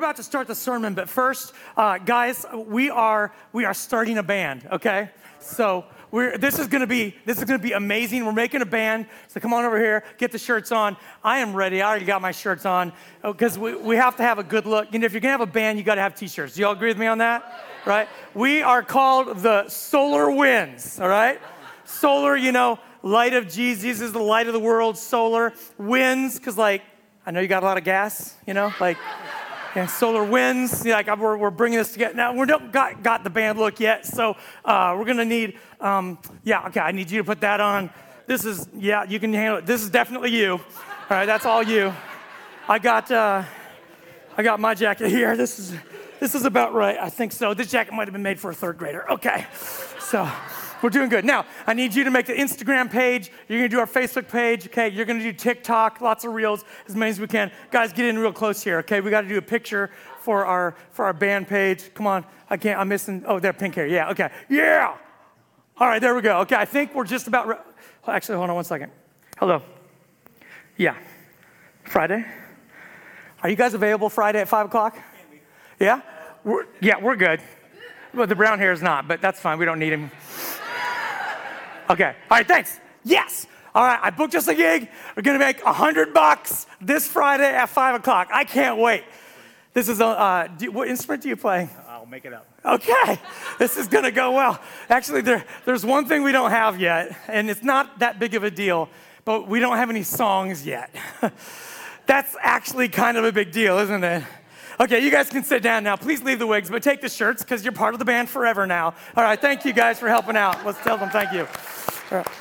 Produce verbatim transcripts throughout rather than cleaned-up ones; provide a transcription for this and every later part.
about to start the sermon, but first, uh, guys, we are we are starting a band. Okay, so we're this is gonna be this is gonna be amazing. We're making a band, so come on over here, get the shirts on. I am ready. I already got my shirts on because we we have to have a good look. You know, if you're gonna have a band, you got to have t-shirts. Do y'all agree with me on that? Right? We are called the Solar Winds. All right, solar. You know, light of Jesus. Jesus is the light of the world. Solar winds, because like. I know you got a lot of gas, you know, like yeah, solar winds. Like we're, we're bringing this together. Now, we don't got, got the band look yet, so uh, we're going to need, um, yeah, okay, I need you to put that on. This is, yeah, you can handle it. This is definitely you. All right, that's all you. I got, uh, I got my jacket here. This is, this is about right. I think so. This jacket might have been made for a third grader. Okay, so. We're doing good. Now, I need you to make the Instagram page. You're going to do our Facebook page, okay? You're going to do TikTok, lots of reels, as many as we can. Guys, get in real close here, okay? We got to do a picture for our for our band page. Come on. I can't. I'm missing. Oh, there, pink hair. Yeah, okay. Yeah. All right, there we go. Okay, I think we're just about. Re- Actually, hold on one second. Hello. Yeah. Friday? Are you guys available Friday at five o'clock? Yeah? We're, yeah, we're good. Well, the brown hair is not, but that's fine. We don't need him. Okay. All right, thanks. Yes. All right, I booked us a gig. We're going to make a hundred bucks this Friday at five o'clock. I can't wait. This is a, uh, do, what instrument do you play? I'll make it up. Okay. This is going to go well. Actually, there, there's one thing we don't have yet, and it's not that big of a deal, but we don't have any songs yet. That's actually kind of a big deal, isn't it? Okay, you guys can sit down now. Please leave the wigs, but take the shirts because you're part of the band forever now. All right, thank you guys for helping out. Let's tell them thank you. All right.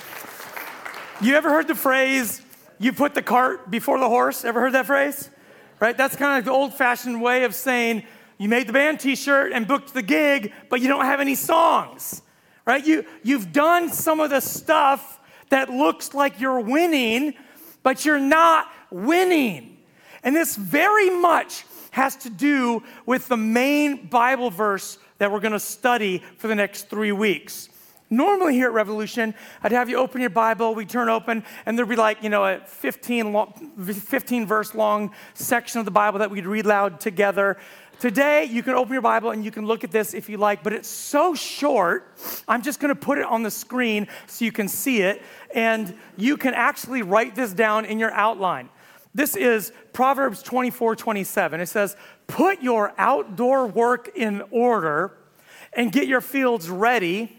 You ever heard the phrase, you put the cart before the horse? Ever heard that phrase? Right? That's kind of like the old-fashioned way of saying you made the band t-shirt and booked the gig, but you don't have any songs. Right? You, you've done some of the stuff that looks like you're winning, but you're not winning. And this very much has to do with the main Bible verse that we're going to study for the next three weeks. Normally here at Revolution, I'd have you open your Bible, we turn open, and there'd be like, you know, a fifteen, long, fifteen verse long section of the Bible that we'd read loud together. Today, you can open your Bible and you can look at this if you like, but it's so short, I'm just going to put it on the screen so you can see it, and you can actually write this down in your outline. This is Proverbs twenty-four twenty-seven. It says, put your outdoor work in order and get your fields ready.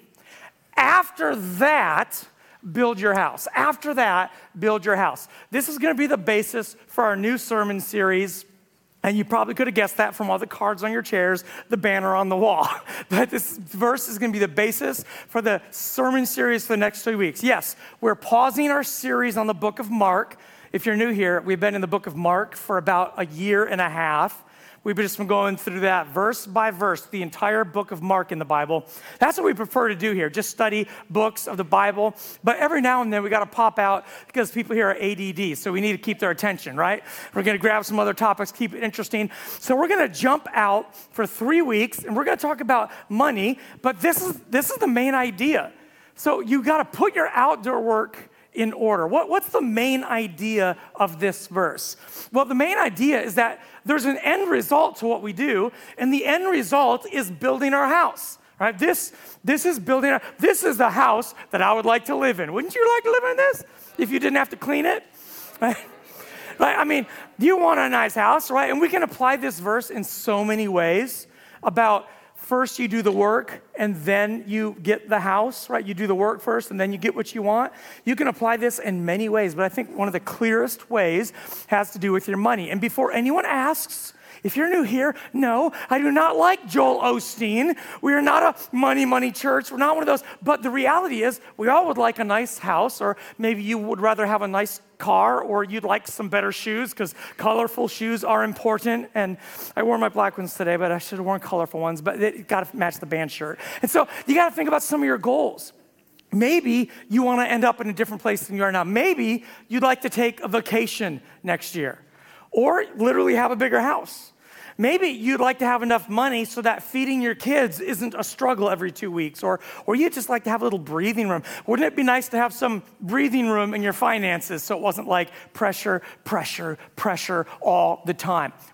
After that, build your house. After that, build your house. This is going to be the basis for our new sermon series. And you probably could have guessed that from all the cards on your chairs, the banner on the wall. But this verse is going to be the basis for the sermon series for the next three weeks. Yes, we're pausing our series on the book of Mark. If you're new here, we've been in the book of Mark for about a year and a half. We've just been going through that verse by verse, the entire book of Mark in the Bible. That's what we prefer to do here, just study books of the Bible. But every now and then we got to pop out because people here are A D D, so we need to keep their attention, right? We're going to grab some other topics, keep it interesting. So we're going to jump out for three weeks, and we're going to talk about money, but this is this is the main idea. So you got to put your outdoor work in order. What, what's the main idea of this verse? Well, the main idea is that there's an end result to what we do, and the end result is building our house. Right? This, this is building our, this is the house that I would like to live in. Wouldn't you like to live in this if you didn't have to clean it? Right? Right? I mean, you want a nice house, right? And we can apply this verse in so many ways about first you do the work and then you get the house, right? You do the work first and then you get what you want. You can apply this in many ways, but I think one of the clearest ways has to do with your money. And before anyone asks, if you're new here, no, I do not like Joel Osteen. We are not a money, money church. We're not one of those. But the reality is we all would like a nice house, or maybe you would rather have a nice car, or you'd like some better shoes because colorful shoes are important. And I wore my black ones today, but I should have worn colorful ones, but it got to match the band shirt. And so you got to think about some of your goals. Maybe you want to end up in a different place than you are now. Maybe you'd like to take a vacation next year, or literally have a bigger house. Maybe you'd like to have enough money so that feeding your kids isn't a struggle every two weeks, or or you'd just like to have a little breathing room. Wouldn't it be nice to have some breathing room in your finances so it wasn't like pressure, pressure, pressure all the time? Well,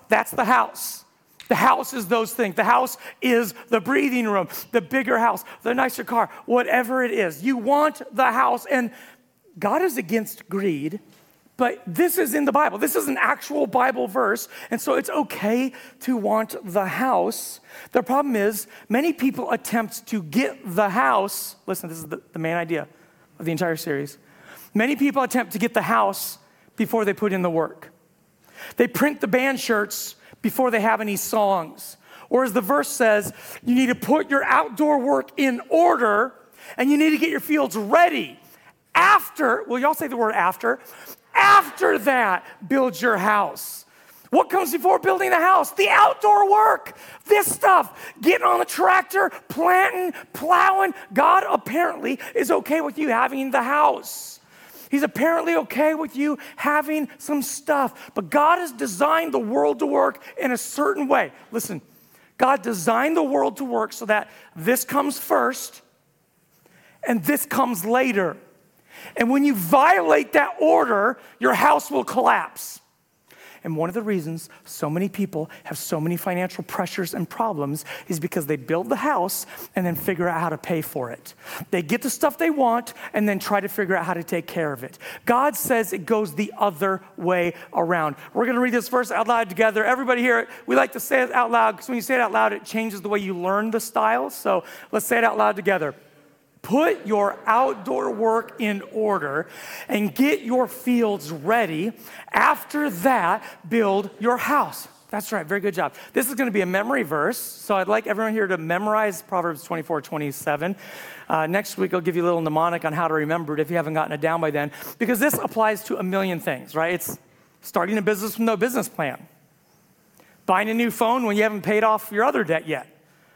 That's the house. The house is those things. The house is the breathing room, the bigger house, the nicer car, whatever it is. You want the house, and God is against greed, but this is in the Bible. This is an actual Bible verse, and so it's okay to want the house. The problem is many people attempt to get the house. Listen, this is the, the main idea of the entire series. Many people attempt to get the house before they put in the work. They print the band shirts before they have any songs. Or as the verse says, you need to put your outdoor work in order, and you need to get your fields ready. After, well, y'all say the word after. After that, build your house. What comes before building the house? The outdoor work. This stuff. Getting on the tractor, planting, plowing. God apparently is okay with you having the house. He's apparently okay with you having some stuff. But God has designed the world to work in a certain way. Listen, God designed the world to work so that this comes first and this comes later. And when you violate that order, your house will collapse. And one of the reasons so many people have so many financial pressures and problems is because they build the house and then figure out how to pay for it. They get the stuff they want and then try to figure out how to take care of it. God says it goes the other way around. We're going to read this verse out loud together. Everybody here, we like to say it out loud because when you say it out loud, it changes the way you learn the style. So let's say it out loud together. Put your outdoor work in order and get your fields ready. After that, build your house. That's right, very good job. This is going to be a memory verse, so I'd like everyone here to memorize Proverbs twenty-four twenty-seven. Uh, next week, I'll give you a little mnemonic on how to remember it if you haven't gotten it down by then, because this applies to a million things, right? It's starting a business with no business plan, buying a new phone when you haven't paid off your other debt yet,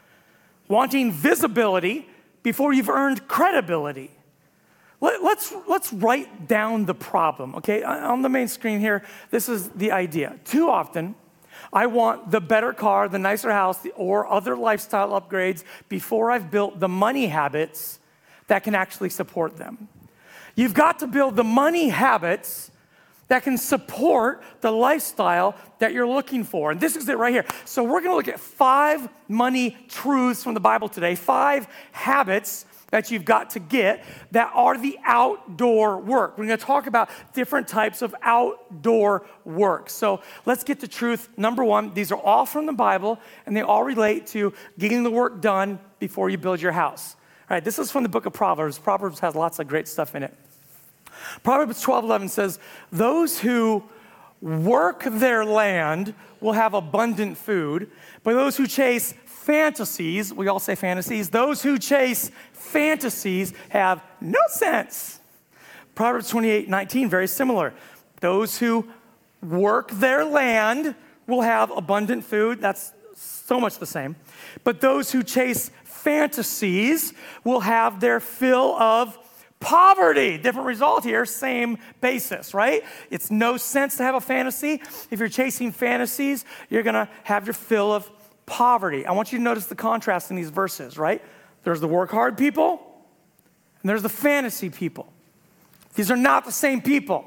wanting visibility before you've earned credibility. Let, let's, let's write down the problem, okay? On the main screen here, this is the idea. Too often, I want the better car, the nicer house, or other lifestyle upgrades before I've built the money habits that can actually support them. You've got to build the money habits that can support the lifestyle that you're looking for. And this is it right here. So we're gonna look at five money truths from the Bible today, five habits that you've got to get that are the outdoor work. We're gonna talk about different types of outdoor work. So let's get to truth number one. These are all from the Bible, and they all relate to getting the work done before you build your house. All right, this is from the book of Proverbs. Proverbs has lots of great stuff in it. Proverbs twelve eleven says, those who work their land will have abundant food, but those who chase fantasies, we all say fantasies, those who chase fantasies have no sense. Proverbs twenty-eight nineteen, very similar. Those who work their land will have abundant food. That's so much the same. But those who chase fantasies will have their fill of poverty. Different result here, same basis, right? It's no sense to have a fantasy. If you're chasing fantasies, you're going to have your fill of poverty. I want you to notice the contrast in these verses, right? There's the work hard people, and there's the fantasy people. These are not the same people.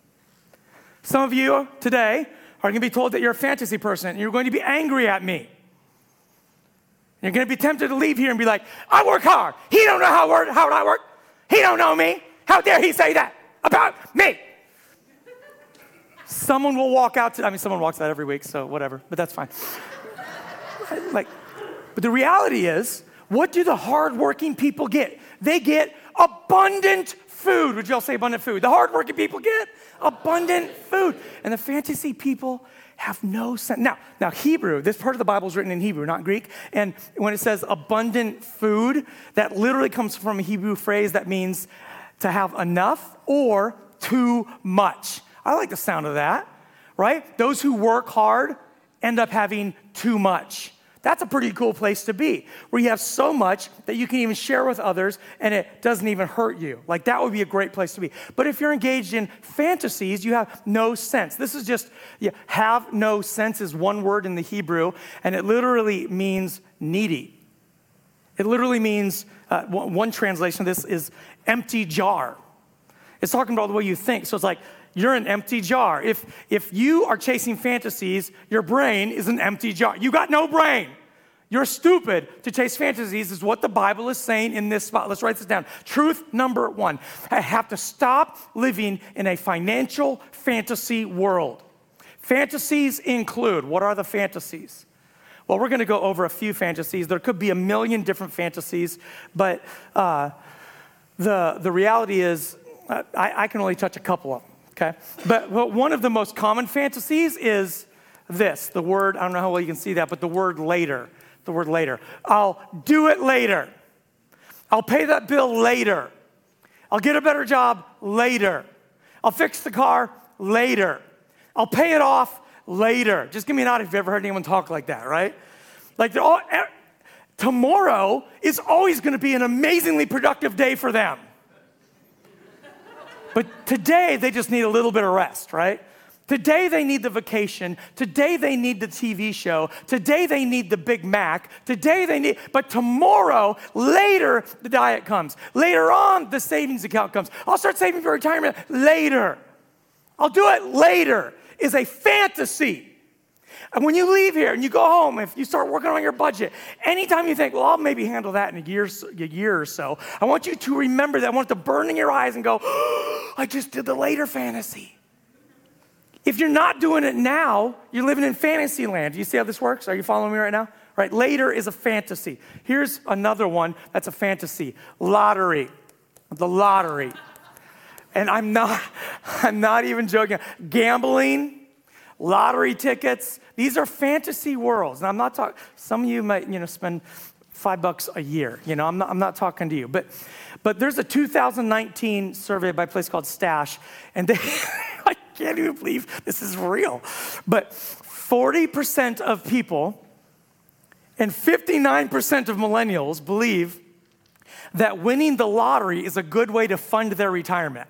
Some of you today are going to be told that you're a fantasy person, and you're going to be angry at me. You're going to be tempted to leave here and be like, I work hard. He don't know how hard I work. He don't know me. How dare he say that about me? Someone will walk out to, I mean, someone walks out every week, so whatever, but that's fine. Like, but the reality is, what do the hardworking people get? They get abundant food. Would y'all say abundant food? The hardworking people get abundant food. And the fantasy people have no sense. Now, now Hebrew, this part of the Bible is written in Hebrew, not Greek. And when it says abundant food, that literally comes from a Hebrew phrase that means to have enough or too much. I like the sound of that, right? Those who work hard end up having too much. That's a pretty cool place to be, where you have so much that you can even share with others and it doesn't even hurt you. Like, that would be a great place to be. But if you're engaged in fantasies, you have no sense. This is just, yeah, have no sense is one word in the Hebrew, and it literally means needy. It literally means, uh, one translation of this is empty jar. It's talking about the way you think. So it's like, you're an empty jar. If, if you are chasing fantasies, your brain is an empty jar. You got no brain. You're stupid to chase fantasies is what the Bible is saying in this spot. Let's write this down. Truth number one. I have to stop living in a financial fantasy world. Fantasies include, what are the fantasies? Well, we're going to go over a few fantasies. There could be a million different fantasies, but uh, the, the reality is uh, I, I can only touch a couple of them, okay? But well, one of the most common fantasies is this, the word, I don't know how well you can see that, but the word later. The word later. I'll do it later. I'll pay that bill later. I'll get a better job later. I'll fix the car later. I'll pay it off later. Just give me a nod if you've ever heard anyone talk like that, right? Like they're all, tomorrow is always going to be an amazingly productive day for them. But today they just need a little bit of rest, right? Today they need the vacation. Today they need the T V show. Today they need the Big Mac. Today they need, but tomorrow, later, the diet comes. Later on, the savings account comes. I'll start saving for retirement later. I'll do it later is a fantasy. And when you leave here and you go home, if you start working on your budget, anytime you think, well, I'll maybe handle that in a year, a year or so, I want you to remember that. I want it to burn in your eyes and go, oh, I just did the later fantasy. If you're not doing it now, you're living in fantasy land. Do you see how this works? Are you following me right now? Right, later is a fantasy. Here's another one that's a fantasy. Lottery. The lottery. And I'm not, I'm not even joking. Gambling, lottery tickets, these are fantasy worlds. And I'm not talking, some of you might, you know, spend five bucks a year. You know, I'm not, I'm not talking to you. But, but there's a two thousand nineteen survey by a place called Stash, and they, I can't even believe this is real. But forty percent of people and fifty-nine percent of millennials believe that winning the lottery is a good way to fund their retirement.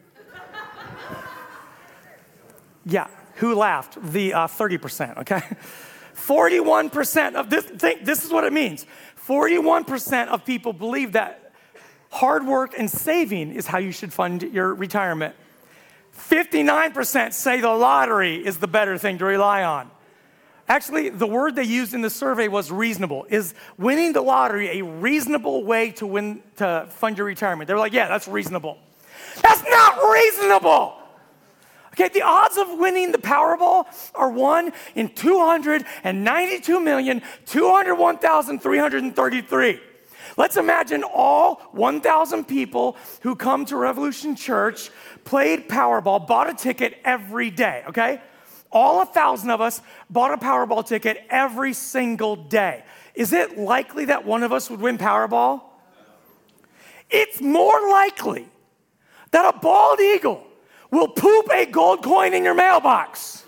Yeah, who laughed? The uh, thirty percent, okay? forty-one percent of this, think, this is what it means. forty-one percent of people believe that hard work and saving is how you should fund your retirement. fifty-nine percent say the lottery is the better thing to rely on. Actually, the word they used in the survey was reasonable. Is winning the lottery a reasonable way to win to fund your retirement? They were like, yeah, that's reasonable. That's not reasonable. Okay, the odds of winning the Powerball are one in two hundred ninety-two million, two hundred one thousand, three hundred thirty-three. Let's imagine all one thousand people who come to Revolution Church played Powerball, bought a ticket every day, okay? All one thousand of us bought a Powerball ticket every single day. Is it likely that one of us would win Powerball? It's more likely that a bald eagle will poop a gold coin in your mailbox.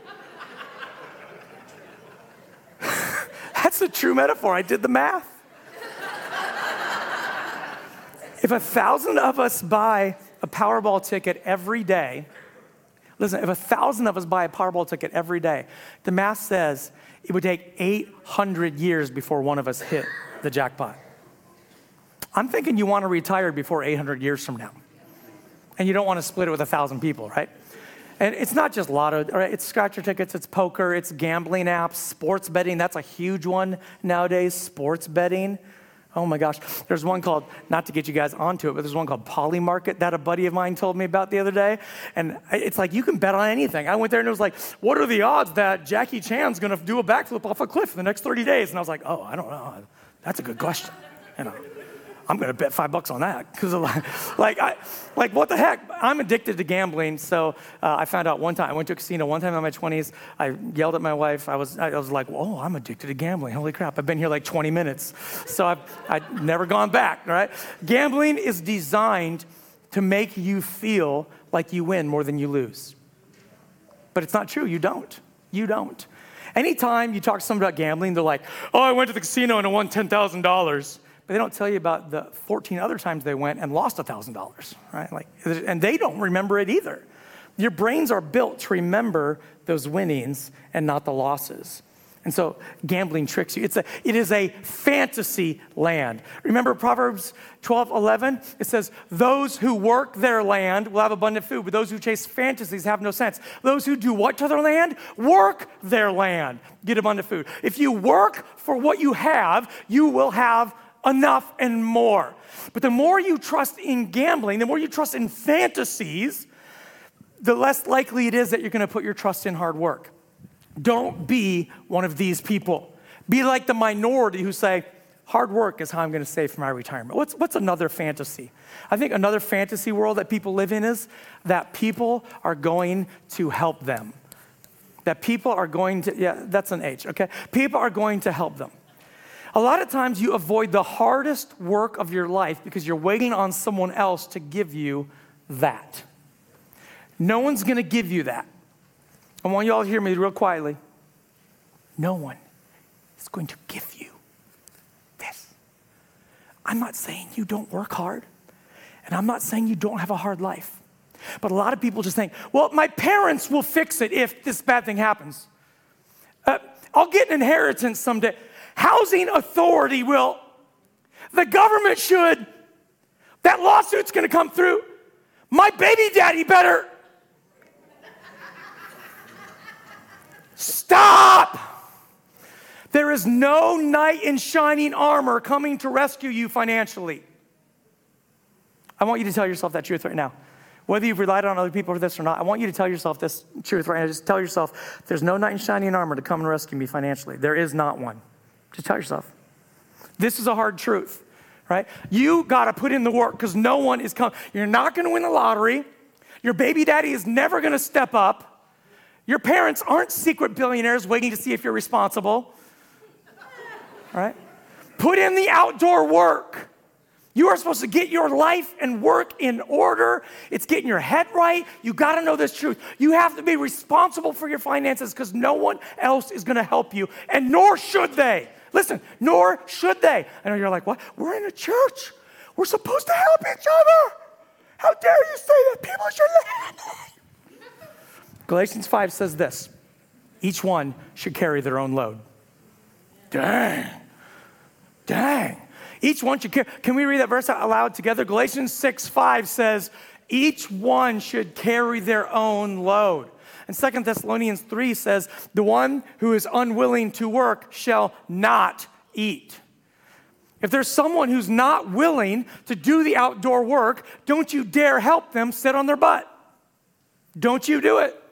That's a true metaphor. I did the math. If a thousand of us buy a Powerball ticket every day, listen, if a thousand of us buy a Powerball ticket every day, the math says it would take eight hundred years before one of us hit the jackpot. I'm thinking you want to retire before eight hundred years from now. And you don't want to split it with a thousand people, right? And it's not just lotto, right? It's scratcher tickets, it's poker, it's gambling apps, sports betting. That's a huge one nowadays, sports betting. Oh my gosh. There's one called, not to get you guys onto it, but there's one called Polymarket that a buddy of mine told me about the other day. And it's like, you can bet on anything. I went there and it was like, what are the odds that Jackie Chan's going to do a backflip off a cliff in the next thirty days? And I was like, oh, I don't know. That's a good question. You know, I'm going to bet five bucks on that. Because like, like, I, like, what the heck? I'm addicted to gambling. So uh, I found out one time, I went to a casino one time in my twenties. I yelled at my wife. I was, I was like, oh, I'm addicted to gambling. Holy crap. I've been here like twenty minutes. So I've, I've never gone back, right? Gambling is designed to make you feel like you win more than you lose. But it's not true. You don't. You don't. Anytime you talk to someone about gambling, they're like, oh, I went to the casino and I won ten thousand dollars. But they don't tell you about the fourteen other times they went and lost one thousand dollars, right? Like, and they don't remember it either. Your brains are built to remember those winnings and not the losses. And so gambling tricks you. It's a, it is a fantasy land. Remember Proverbs twelve eleven? It says, those who work their land will have abundant food, but those who chase fantasies have no sense. Those who do what to their land? Work their land, get abundant food. If you work for what you have, you will have enough and more. But the more you trust in gambling, the more you trust in fantasies, the less likely it is that you're going to put your trust in hard work. Don't be one of these people. Be like the minority who say, hard work is how I'm going to save for my retirement. What's, what's another fantasy? I think another fantasy world that people live in is that people are going to help them. That people are going to, yeah, that's an H, okay? People are going to help them. A lot of times you avoid the hardest work of your life because you're waiting on someone else to give you that. No one's going to give you that. I want you all to hear me real quietly. No one is going to give you this. I'm not saying you don't work hard, and I'm not saying you don't have a hard life. But a lot of people just think, well, my parents will fix it if this bad thing happens. Uh, I'll get an inheritance someday. Housing authority will. The government should. That lawsuit's going to come through. My baby daddy better. Stop! There is no knight in shining armor coming to rescue you financially. I want you to tell yourself that truth right now. Whether you've relied on other people for this or not, I want you to tell yourself this truth right now. Just tell yourself, there's no knight in shining armor to come and rescue me financially. There is not one. Just tell yourself. This is a hard truth, right? You got to put in the work because no one is coming. You're not going to win the lottery. Your baby daddy is never going to step up. Your parents aren't secret billionaires waiting to see if you're responsible, right? Put in the outdoor work. You are supposed to get your life and work in order. It's getting your head right. You got to know this truth. You have to be responsible for your finances because no one else is going to help you, and nor should they. Listen, nor should they. I know you're like, what? We're in a church. We're supposed to help each other. How dare you say that people should help me? Galatians five says this, each one should carry their own load. Dang, dang. Each one should carry, can we read that verse out loud together? Galatians six five says, each one should carry their own load. And Second Thessalonians three says, the one who is unwilling to work shall not eat. If there's someone who's not willing to do the outdoor work, don't you dare help them sit on their butt. Don't you do it.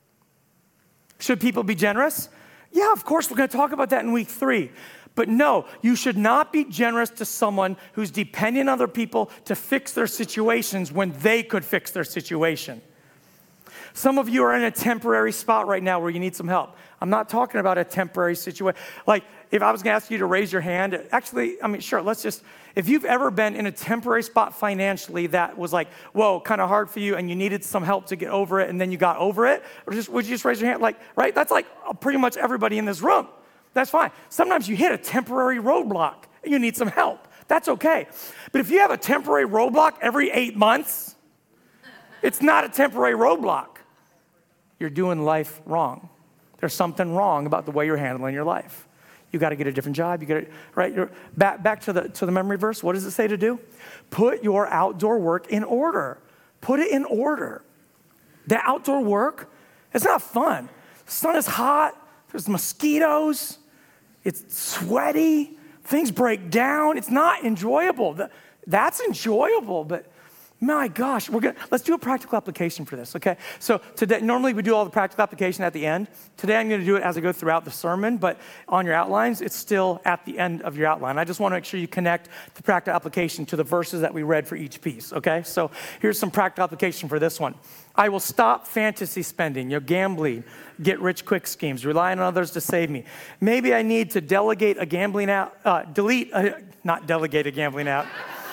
Should people be generous? Yeah, of course, we're going to talk about that in week three. But no, you should not be generous to someone who's depending on other people to fix their situations when they could fix their situation. Some of you are in a temporary spot right now where you need some help. I'm not talking about a temporary situation. Like, if I was going to ask you to raise your hand, actually, I mean, sure, let's just, if you've ever been in a temporary spot financially that was like, whoa, kind of hard for you and you needed some help to get over it and then you got over it, or just, would you just raise your hand? Like, right? That's like pretty much everybody in this room. That's fine. Sometimes you hit a temporary roadblock and you need some help. That's okay. But if you have a temporary roadblock every eight months, it's not a temporary roadblock. You're doing life wrong. There's something wrong about the way you're handling your life. You got to get a different job. You got to, right? You're back, back to the to the memory verse. What does it say to do? Put your outdoor work in order. Put it in order. The outdoor work, it's not fun. The sun is hot. There's mosquitoes. It's sweaty. Things break down. It's not enjoyable. That's enjoyable, but my gosh, we're gonna let's do a practical application for this, okay? So today, normally we do all the practical application at the end. Today I'm gonna do it as I go throughout the sermon, but on your outlines, it's still at the end of your outline. I just wanna make sure you connect the practical application to the verses that we read for each piece, okay? So here's some practical application for this one. I will stop fantasy spending, you know, gambling, get rich quick schemes, relying on others to save me. Maybe I need to delegate a gambling out, uh, delete, a, not delegate a gambling out.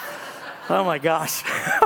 Oh my gosh.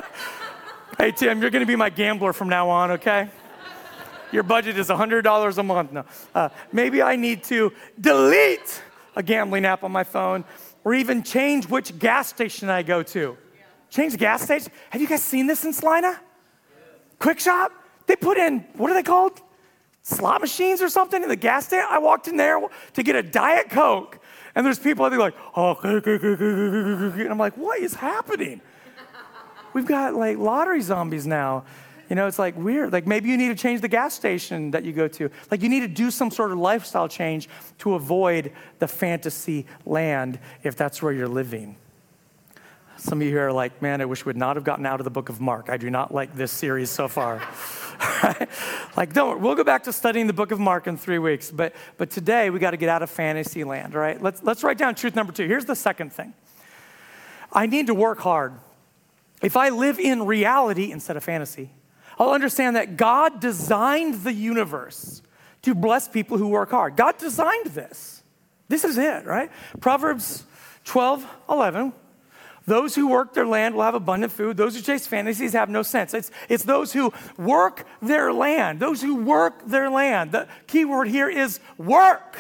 Hey, Tim, you're going to be my gambler from now on, okay? Your budget is one hundred dollars a month. No. Uh, maybe I need to delete a gambling app on my phone or even change which gas station I go to. Change the gas station. Have you guys seen this in Salina? Quick Shop? They put in, what are they called? slot machines or something in the gas stand. I walked in there to get a Diet Coke, and there's people that are like, oh, and I'm like, what is happening? We've got like lottery zombies now. You know, it's like weird. Like maybe you need to change the gas station that you go to. Like you need to do some sort of lifestyle change to avoid the fantasy land if that's where you're living. Some of you here are like, man, I wish we would not have gotten out of the book of Mark. I do not like this series so far. Right? Like, don't, we'll go back to studying the book of Mark in three weeks. But but today, we got to get out of fantasy land, all right? Let's, let's write down truth number two. Here's the second thing. I need to work hard. If I live in reality instead of fantasy, I'll understand that God designed the universe to bless people who work hard. God designed this. This is it, right? Proverbs twelve eleven. Those who work their land will have abundant food. Those who chase fantasies have no sense. It's, it's those who work their land. Those who work their land. The key word here is work.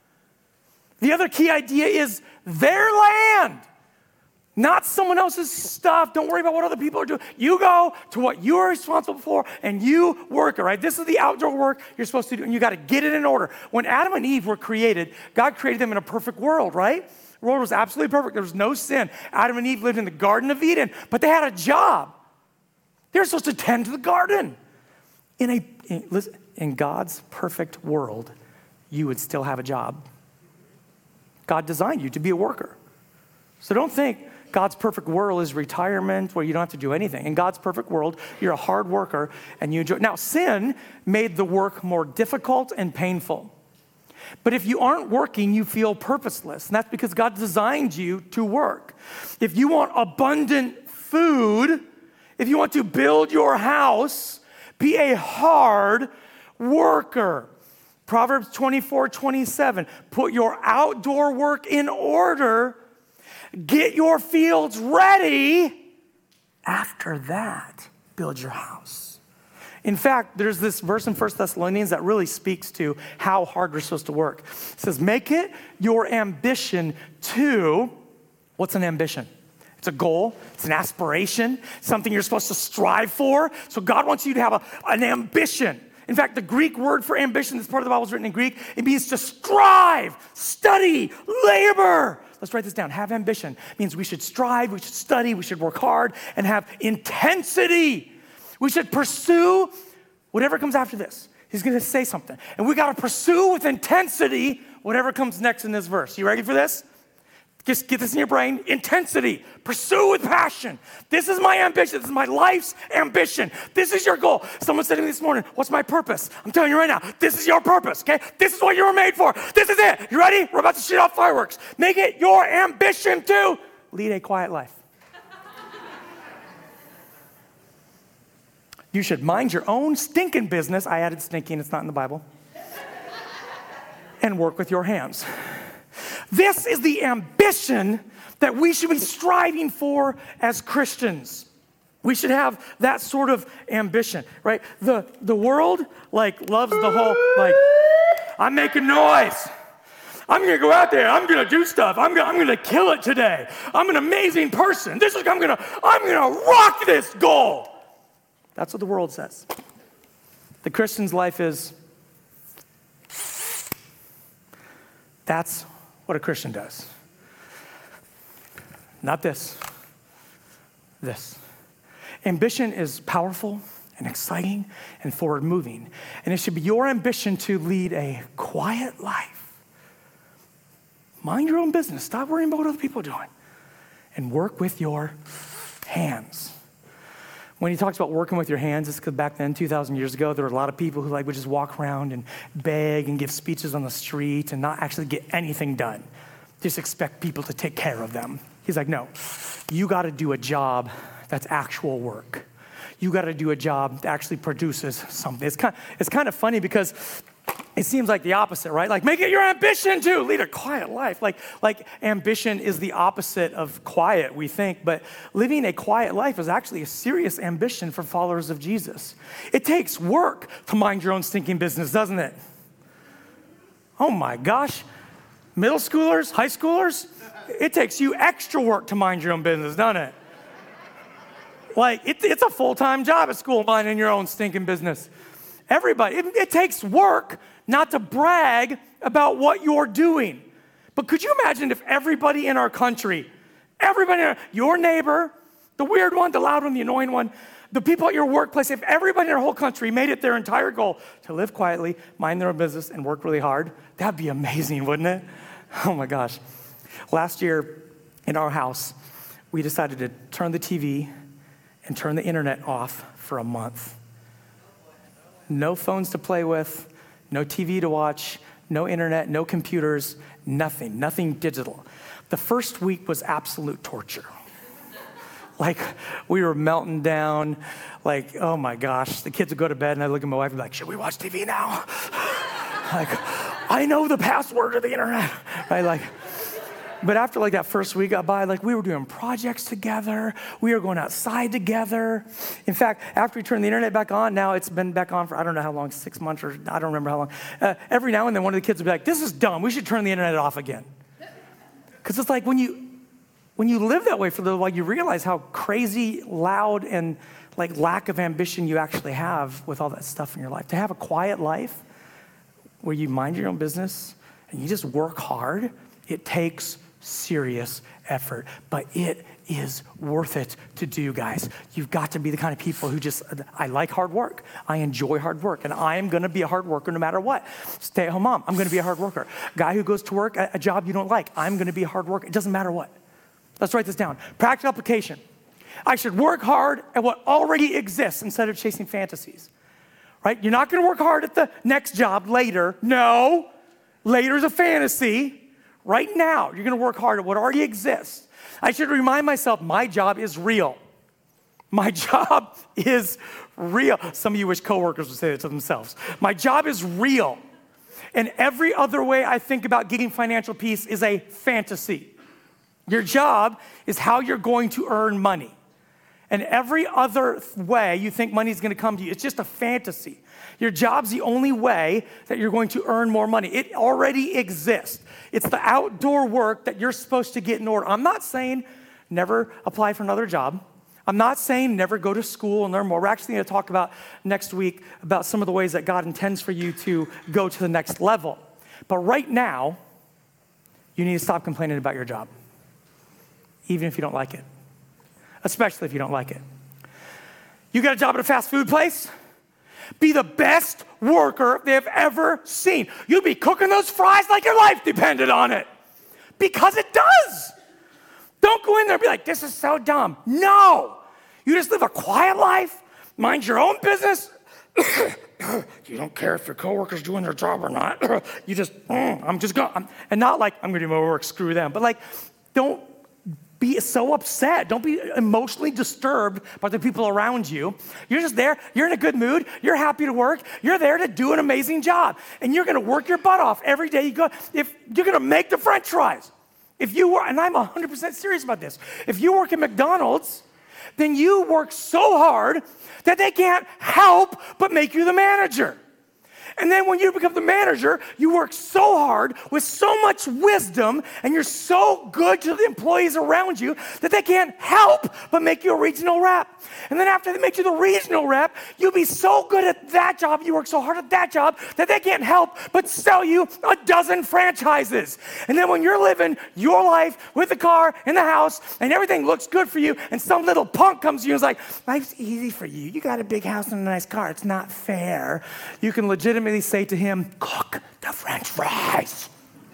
The other key idea is their land, not someone else's stuff. Don't worry about what other people are doing. You go to what you are responsible for and you work it, right? This is the outdoor work you're supposed to do, and you got to get it in order. When Adam and Eve were created, God created them in a perfect world, right? The world was absolutely perfect. There was no sin. Adam and Eve lived in the Garden of Eden, but they had a job. They were supposed to tend to the garden. In a in, listen, in God's perfect world, you would still have a job. God designed you to be a worker. So don't think God's perfect world is retirement where you don't have to do anything. In God's perfect world, you're a hard worker and you enjoy. Now, sin made the work more difficult and painful. But if you aren't working, you feel purposeless. And that's because God designed you to work. If you want abundant food, if you want to build your house, be a hard worker. Proverbs twenty-four twenty-seven, put your outdoor work in order. Get your fields ready. After that, build your house. In fact, there's this verse in First Thessalonians that really speaks to how hard we're supposed to work. It says, make it your ambition to, what's an ambition? It's a goal, it's an aspiration, something you're supposed to strive for. So God wants you to have a, an ambition. In fact, the Greek word for ambition, this part of the Bible is written in Greek, it means to strive, study, labor. Let's write this down. Have ambition. It means we should strive, we should study, we should work hard, and have intensity. We should pursue whatever comes after this. He's going to say something. And we got to pursue with intensity whatever comes next in this verse. You ready for this? Just get this in your brain. Intensity. Pursue with passion. This is my ambition. This is my life's ambition. This is your goal. Someone said to me this morning, what's my purpose? I'm telling you right now, this is your purpose, okay? This is what you were made for. This is it. You ready? We're about to shoot off fireworks. Make it your ambition to lead a quiet life. You should mind your own stinking business. I added stinking, it's not in the Bible. And work with your hands. This is the ambition that we should be striving for as Christians. We should have that sort of ambition, right? The, the world, like, loves the whole, like, I'm making noise. I'm gonna go out there, I'm gonna do stuff. I'm gonna, I'm gonna kill it today. I'm an amazing person. This is, I'm gonna, I'm gonna rock this goal. That's what the world says. The Christian's life is, that's what a Christian does. Not this, this. Ambition is powerful and exciting and forward-moving. And it should be your ambition to lead a quiet life. Mind your own business. Stop worrying about what other people are doing. And work with your hands. When he talks about working with your hands, it's because back then, two thousand years ago, there were a lot of people who like would just walk around and beg and give speeches on the street and not actually get anything done. Just expect people to take care of them. He's like, no, you got to do a job that's actual work. You got to do a job that actually produces something. It's kind, it's kind of funny because it seems like the opposite, right? Like, make it your ambition to lead a quiet life. Like, like ambition is the opposite of quiet, we think. But living a quiet life is actually a serious ambition for followers of Jesus. It takes work to mind your own stinking business, doesn't it? Oh my gosh. Middle schoolers, high schoolers, it takes you extra work to mind your own business, doesn't it? Like, it, it's a full-time job at school, minding your own stinking business. Everybody. It, it takes work not to brag about what you're doing. But could you imagine if everybody in our country, everybody, in our, your neighbor, the weird one, the loud one, the annoying one, the people at your workplace, if everybody in our whole country made it their entire goal to live quietly, mind their own business, and work really hard, that'd be amazing, wouldn't it? Oh my gosh. Last year in our house, we decided to turn the T V and turn the internet off for a month. No phones to play with, no T V to watch, no internet, no computers, nothing, nothing digital. The first week was absolute torture. Like, we were melting down. Like, oh my gosh. The kids would go to bed, and I'd look at my wife and be like, should we watch T V now? Like, I know the password to the internet. Right? Like, but after like that first week got by, like we were doing projects together. We were going outside together. In fact, after we turned the internet back on, now it's been back on for I don't know how long, six months or I don't remember how long. Uh, every now and then one of the kids would be like, this is dumb. We should turn the internet off again. Because it's like when you, when you live that way for a little while, you realize how crazy, loud, and like lack of ambition you actually have with all that stuff in your life. To have a quiet life where you mind your own business and you just work hard, it takes serious effort, but it is worth it to do, guys. You've got to be the kind of people who just, I like hard work. I enjoy hard work, and I am going to be a hard worker no matter what. Stay-at-home mom, I'm going to be a hard worker. Guy who goes to work at a job you don't like, I'm going to be a hard worker. It doesn't matter what. Let's write this down. Practical application. I should work hard at what already exists instead of chasing fantasies, right? You're not going to work hard at the next job later. No, later is a fantasy. Right now, you're going to work hard at what already exists. I should remind myself, my job is real. My job is real. Some of you wish coworkers would say it to themselves. My job is real. And every other way I think about getting financial peace is a fantasy. Your job is how you're going to earn money. And every other way you think money is going to come to you, it's just a fantasy. Your job's the only way that you're going to earn more money. It already exists. It's the outdoor work that you're supposed to get in order. I'm not saying never apply for another job. I'm not saying never go to school and learn more. We're actually going to talk about next week about some of the ways that God intends for you to go to the next level. But right now, you need to stop complaining about your job, even if you don't like it, especially if you don't like it. You got a job at a fast food place? Be the best worker they've ever seen. You'll be cooking those fries like your life depended on it. Because it does. Don't go in there and be like, this is so dumb. No. You just live a quiet life, mind your own business. You don't care if your coworker's doing their job or not. You just, mm, I'm just going, and not like, I'm going to do my work, screw them. But like, don't be so upset. Don't be emotionally disturbed by the people around you. You're just there. You're in a good mood. You're happy to work. You're there to do an amazing job. And you're going to work your butt off every day you go. If you're going to make the French fries. If you work, and I'm one hundred percent serious about this. If you work at McDonald's, then you work so hard that they can't help but make you the manager. And then when you become the manager, you work so hard with so much wisdom, and you're so good to the employees around you that they can't help but make you a regional rep. And then after they make you the regional rep, you'll be so good at that job, you work so hard at that job, that they can't help but sell you a dozen franchises. And then when you're living your life with the car and the house, and everything looks good for you, and some little punk comes to you and is like, life's easy for you. You got a big house and a nice car. It's not fair. You can legitimately say to him, cook the French fries,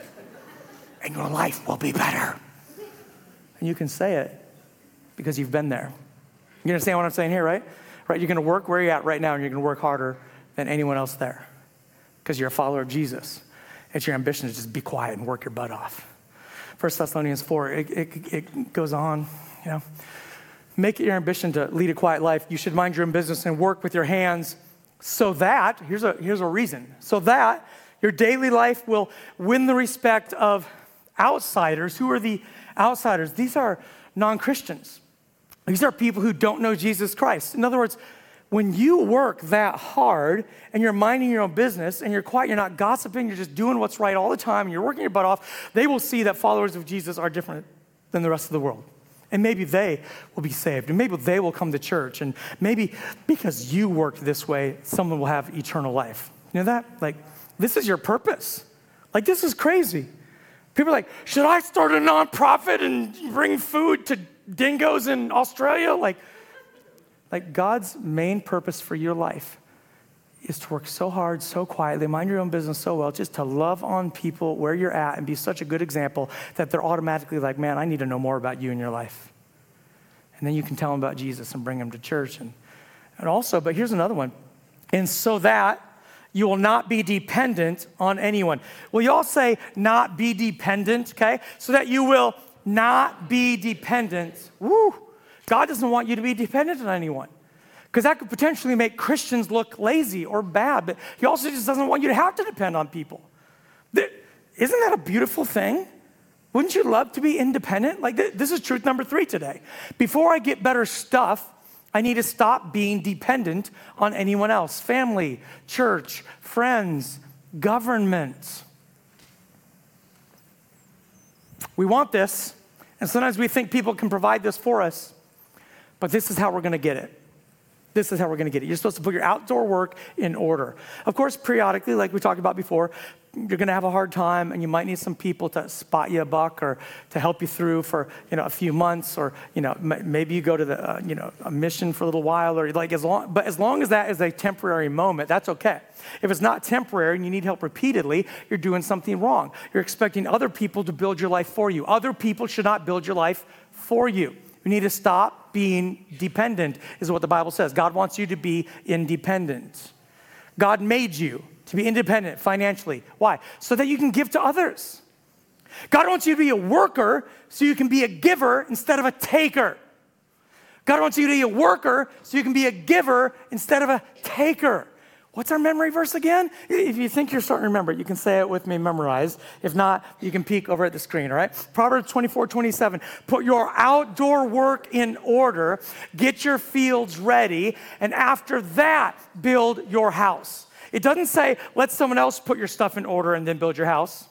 and your life will be better. And you can say it because you've been there. You understand what I'm saying here, right? Right? You're going to work where you're at right now, and you're going to work harder than anyone else there because you're a follower of Jesus. It's your ambition to just be quiet and work your butt off. First Thessalonians four, it, it, it goes on, you know. Make it your ambition to lead a quiet life. You should mind your own business and work with your hands so that, here's a, here's a reason, so that your daily life will win the respect of outsiders. Who are the outsiders? These are non-Christians. These are people who don't know Jesus Christ. In other words, when you work that hard and you're minding your own business and you're quiet, you're not gossiping, you're just doing what's right all the time, and you're working your butt off, they will see that followers of Jesus are different than the rest of the world. And maybe they will be saved. And maybe they will come to church. And maybe because you worked this way, someone will have eternal life. You know that? Like, this is your purpose. Like, this is crazy. People are like, should I start a nonprofit and bring food to dingoes in Australia? Like, like God's main purpose for your life is to work so hard, so quietly, mind your own business so well, just to love on people where you're at and be such a good example that they're automatically like, man, I need to know more about you and your life. And then you can tell them about Jesus and bring them to church. And, and also, but here's another one. And so that you will not be dependent on anyone. Will you all say not be dependent, okay? So that you will not be dependent. Woo! God doesn't want you to be dependent on anyone. Because that could potentially make Christians look lazy or bad, but he also just doesn't want you to have to depend on people. Isn't that a beautiful thing? Wouldn't you love to be independent? Like, this is truth number three today. Before I get better stuff, I need to stop being dependent on anyone else. Family, church, friends, government. We want this, and sometimes we think people can provide this for us, but this is how we're going to get it. This is how we're going to get it. You're supposed to put your outdoor work in order. Of course, periodically, like we talked about before, you're going to have a hard time, and you might need some people to spot you a buck or to help you through for, you know, a few months, or, you know, m- maybe you go to the, uh, you know, a mission for a little while, or like as long, but as long as that is a temporary moment, that's okay. If it's not temporary and you need help repeatedly, you're doing something wrong. You're expecting other people to build your life for you. Other people should not build your life for you. You need to stop being dependent, is what the Bible says. God wants you to be independent. God made you to be independent financially. Why? So that you can give to others. God wants you to be a worker so you can be a giver instead of a taker. God wants you to be a worker so you can be a giver instead of a taker. What's our memory verse again? If you think you're starting to remember it, you can say it with me memorized. If not, you can peek over at the screen, all right? Proverbs twenty-four twenty-seven. Put your outdoor work in order, get your fields ready, and after that, build your house. It doesn't say, let someone else put your stuff in order and then build your house.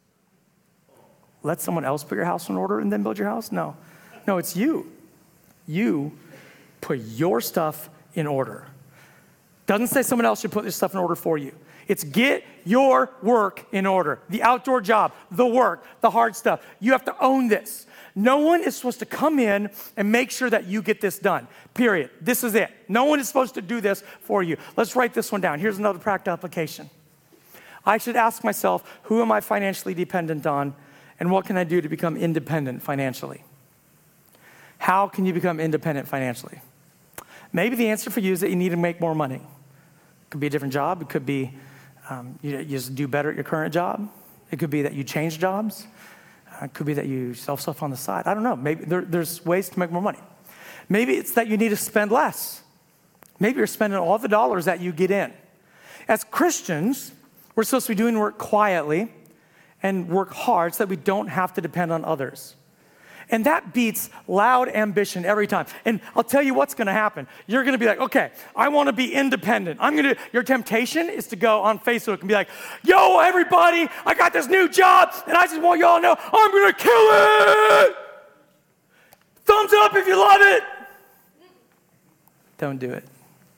Let someone else put your house in order and then build your house? No. No, it's you. You put your stuff in order. Doesn't say someone else should put this stuff in order for you. It's get your work in order. The outdoor job, the work, the hard stuff. You have to own this. No one is supposed to come in and make sure that you get this done, period. This is it. No one is supposed to do this for you. Let's write this one down. Here's another practical application. I should ask myself, who am I financially dependent on, and what can I do to become independent financially? How can you become independent financially? Maybe the answer for you is that you need to make more money. It could be a different job. It could be um, you, you just do better at your current job. It could be that you change jobs. Uh, it could be that you sell stuff on the side. I don't know. Maybe there, there's ways to make more money. Maybe it's that you need to spend less. Maybe you're spending all the dollars that you get in. As Christians, we're supposed to be doing work quietly and work hard so that we don't have to depend on others. And that beats loud ambition every time. And I'll tell you what's going to happen. You're going to be like, okay, I want to be independent. I'm going to, your temptation is to go on Facebook and be like, yo, everybody, I got this new job, and I just want y'all to know I'm going to kill it. Thumbs up if you love it. Don't do it.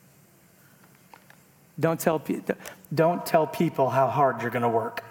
Don't tell, pe- don't tell people how hard you're going to work.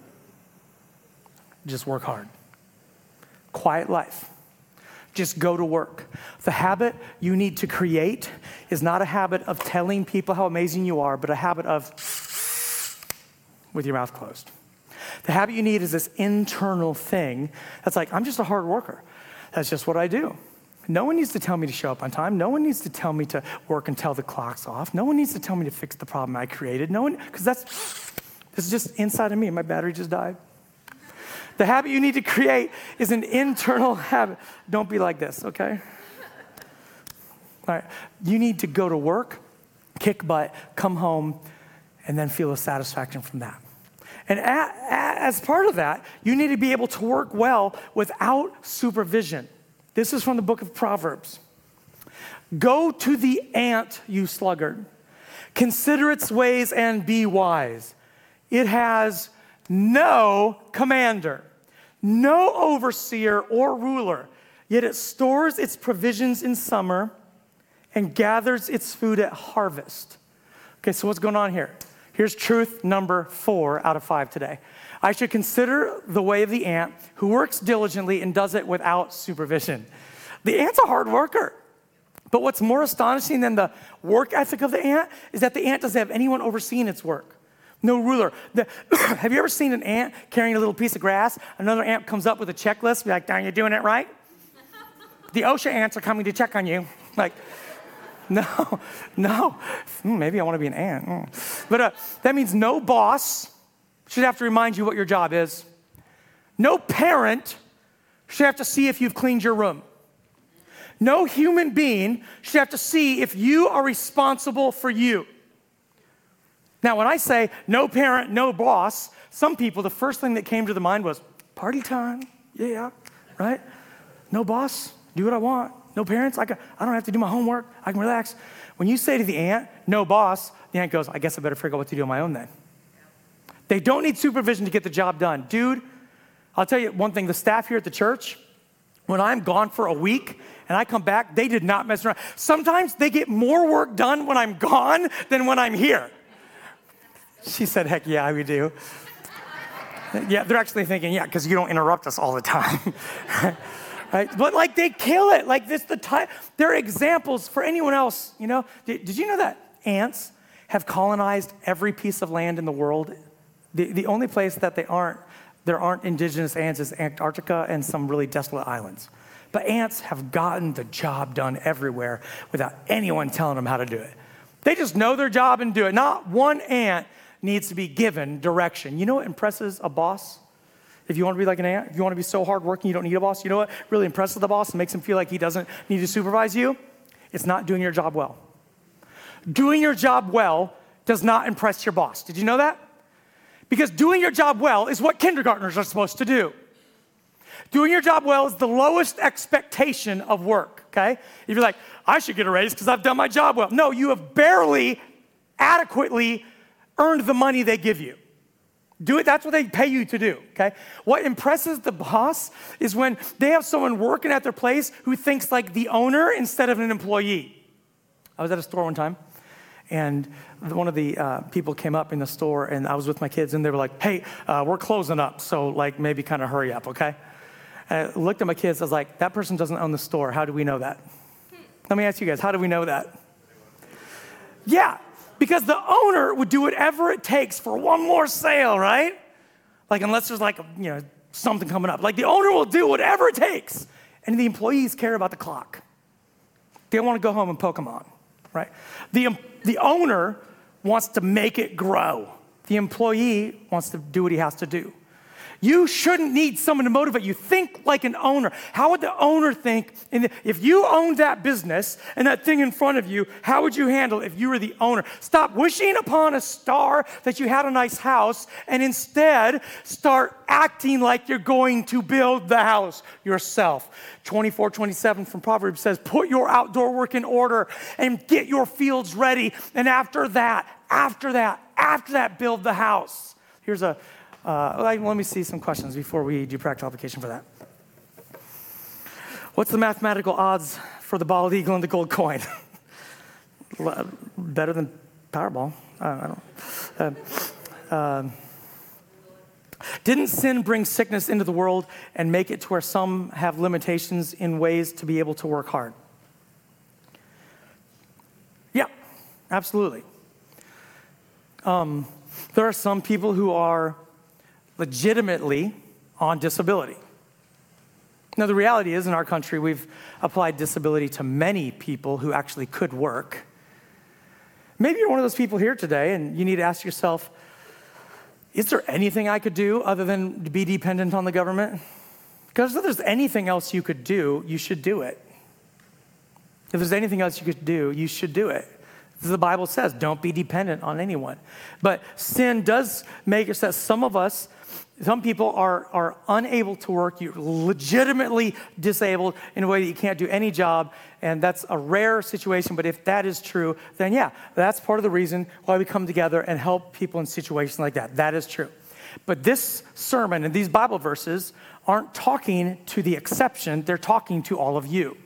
Just work hard. Quiet life. Just go to work. The habit you need to create is not a habit of telling people how amazing you are, but a habit of with your mouth closed. The habit you need is this internal thing that's like, I'm just a hard worker. That's just what I do. No one needs to tell me to show up on time. No one needs to tell me to work until the clock's off. No one needs to tell me to fix the problem I created. No one, because that's, this is just inside of me. My battery just died. The habit you need to create is an internal habit. Don't be like this, okay? All right. You need to go to work, kick butt, come home, and then feel a satisfaction from that. And as part of that, you need to be able to work well without supervision. This is from the book of Proverbs. Go to the ant, you sluggard. Consider its ways and be wise. It has no commander, no overseer or ruler, yet it stores its provisions in summer and gathers its food at harvest. Okay, so what's going on here? Here's truth number four out of five today. I should consider the way of the ant who works diligently and does it without supervision. The ant's a hard worker. But what's more astonishing than the work ethic of the ant is that the ant doesn't have anyone overseeing its work. No ruler. The, have you ever seen an ant carrying a little piece of grass? Another ant comes up with a checklist, be like, are you doing it right? The OSHA ants are coming to check on you. Like, no, no. Mm, maybe I want to be an ant. Mm. But uh, that means no boss should have to remind you what your job is. No parent should have to see if you've cleaned your room. No human being should have to see if you are responsible for you. Now, when I say no parent, no boss, some people, the first thing that came to the mind was party time. Yeah, right? No boss, do what I want. No parents, I, can, I don't have to do my homework. I can relax. When you say to the ant, no boss, the ant goes, I guess I better figure out what to do on my own then. They don't need supervision to get the job done. Dude, I'll tell you one thing, the staff here at the church, when I'm gone for a week and I come back, they did not mess around. Sometimes they get more work done when I'm gone than when I'm here. She said, heck yeah, we do. Yeah, they're actually thinking, yeah, because you don't interrupt us all the time. Right? But like they kill it. Like this, the time, they're examples for anyone else, you know? Did, did you know that ants have colonized every piece of land in the world? The, the only place that they aren't, there aren't indigenous ants is Antarctica and some really desolate islands. But ants have gotten the job done everywhere without anyone telling them how to do it. They just know their job and do it. Not one ant needs to be given direction. You know what impresses a boss? If you want to be like an ant, if you want to be so hardworking you don't need a boss, you know what really impresses the boss and makes him feel like he doesn't need to supervise you? It's not doing your job well. Doing your job well does not impress your boss. Did you know that? Because doing your job well is what kindergartners are supposed to do. Doing your job well is the lowest expectation of work, okay? If you're like, I should get a raise because I've done my job well. No, you have barely adequately earned the money they give you. Do it, that's what they pay you to do, okay? What impresses the boss is when they have someone working at their place who thinks like the owner instead of an employee. I was at a store one time, and one of the uh, people came up in the store, and I was with my kids, and they were like, hey, uh, we're closing up, so like maybe kind of hurry up, okay? And I looked at my kids, I was like, that person doesn't own the store. How do we know that? Let me ask you guys, how do we know that? Yeah. Because the owner would do whatever it takes for one more sale, right? Like unless there's like, you know, something coming up. Like the owner will do whatever it takes. And the employees care about the clock. They want to go home and Pokemon, right? The, the owner wants to make it grow. The employee wants to do what he has to do. You shouldn't need someone to motivate you. Think like an owner. How would the owner think? And if you owned that business and that thing in front of you, how would you handle it if you were the owner? Stop wishing upon a star that you had a nice house and instead start acting like you're going to build the house yourself. twenty-four twenty-seven from Proverbs says, put your outdoor work in order and get your fields ready. And after that, after that, after that, build the house. Here's a Uh, let me see some questions before we do practical application for that. What's the mathematical odds for the bald eagle and the gold coin? Better than Powerball. I don't know. Uh, uh, didn't sin bring sickness into the world and make it to where some have limitations in ways to be able to work hard? Yeah, absolutely. Um, there are some people who are legitimately on disability. Now, the reality is in our country, we've applied disability to many people who actually could work. Maybe you're one of those people here today and you need to ask yourself, is there anything I could do other than to be dependent on the government? Because if there's anything else you could do, you should do it. If there's anything else you could do, you should do it. The Bible says, don't be dependent on anyone. But sin does make it so some of us, some people are, are unable to work. You're legitimately disabled in a way that you can't do any job, and that's a rare situation. But if that is true, then yeah, that's part of the reason why we come together and help people in situations like that. That is true. But this sermon and these Bible verses aren't talking to the exception, they're talking to all of you.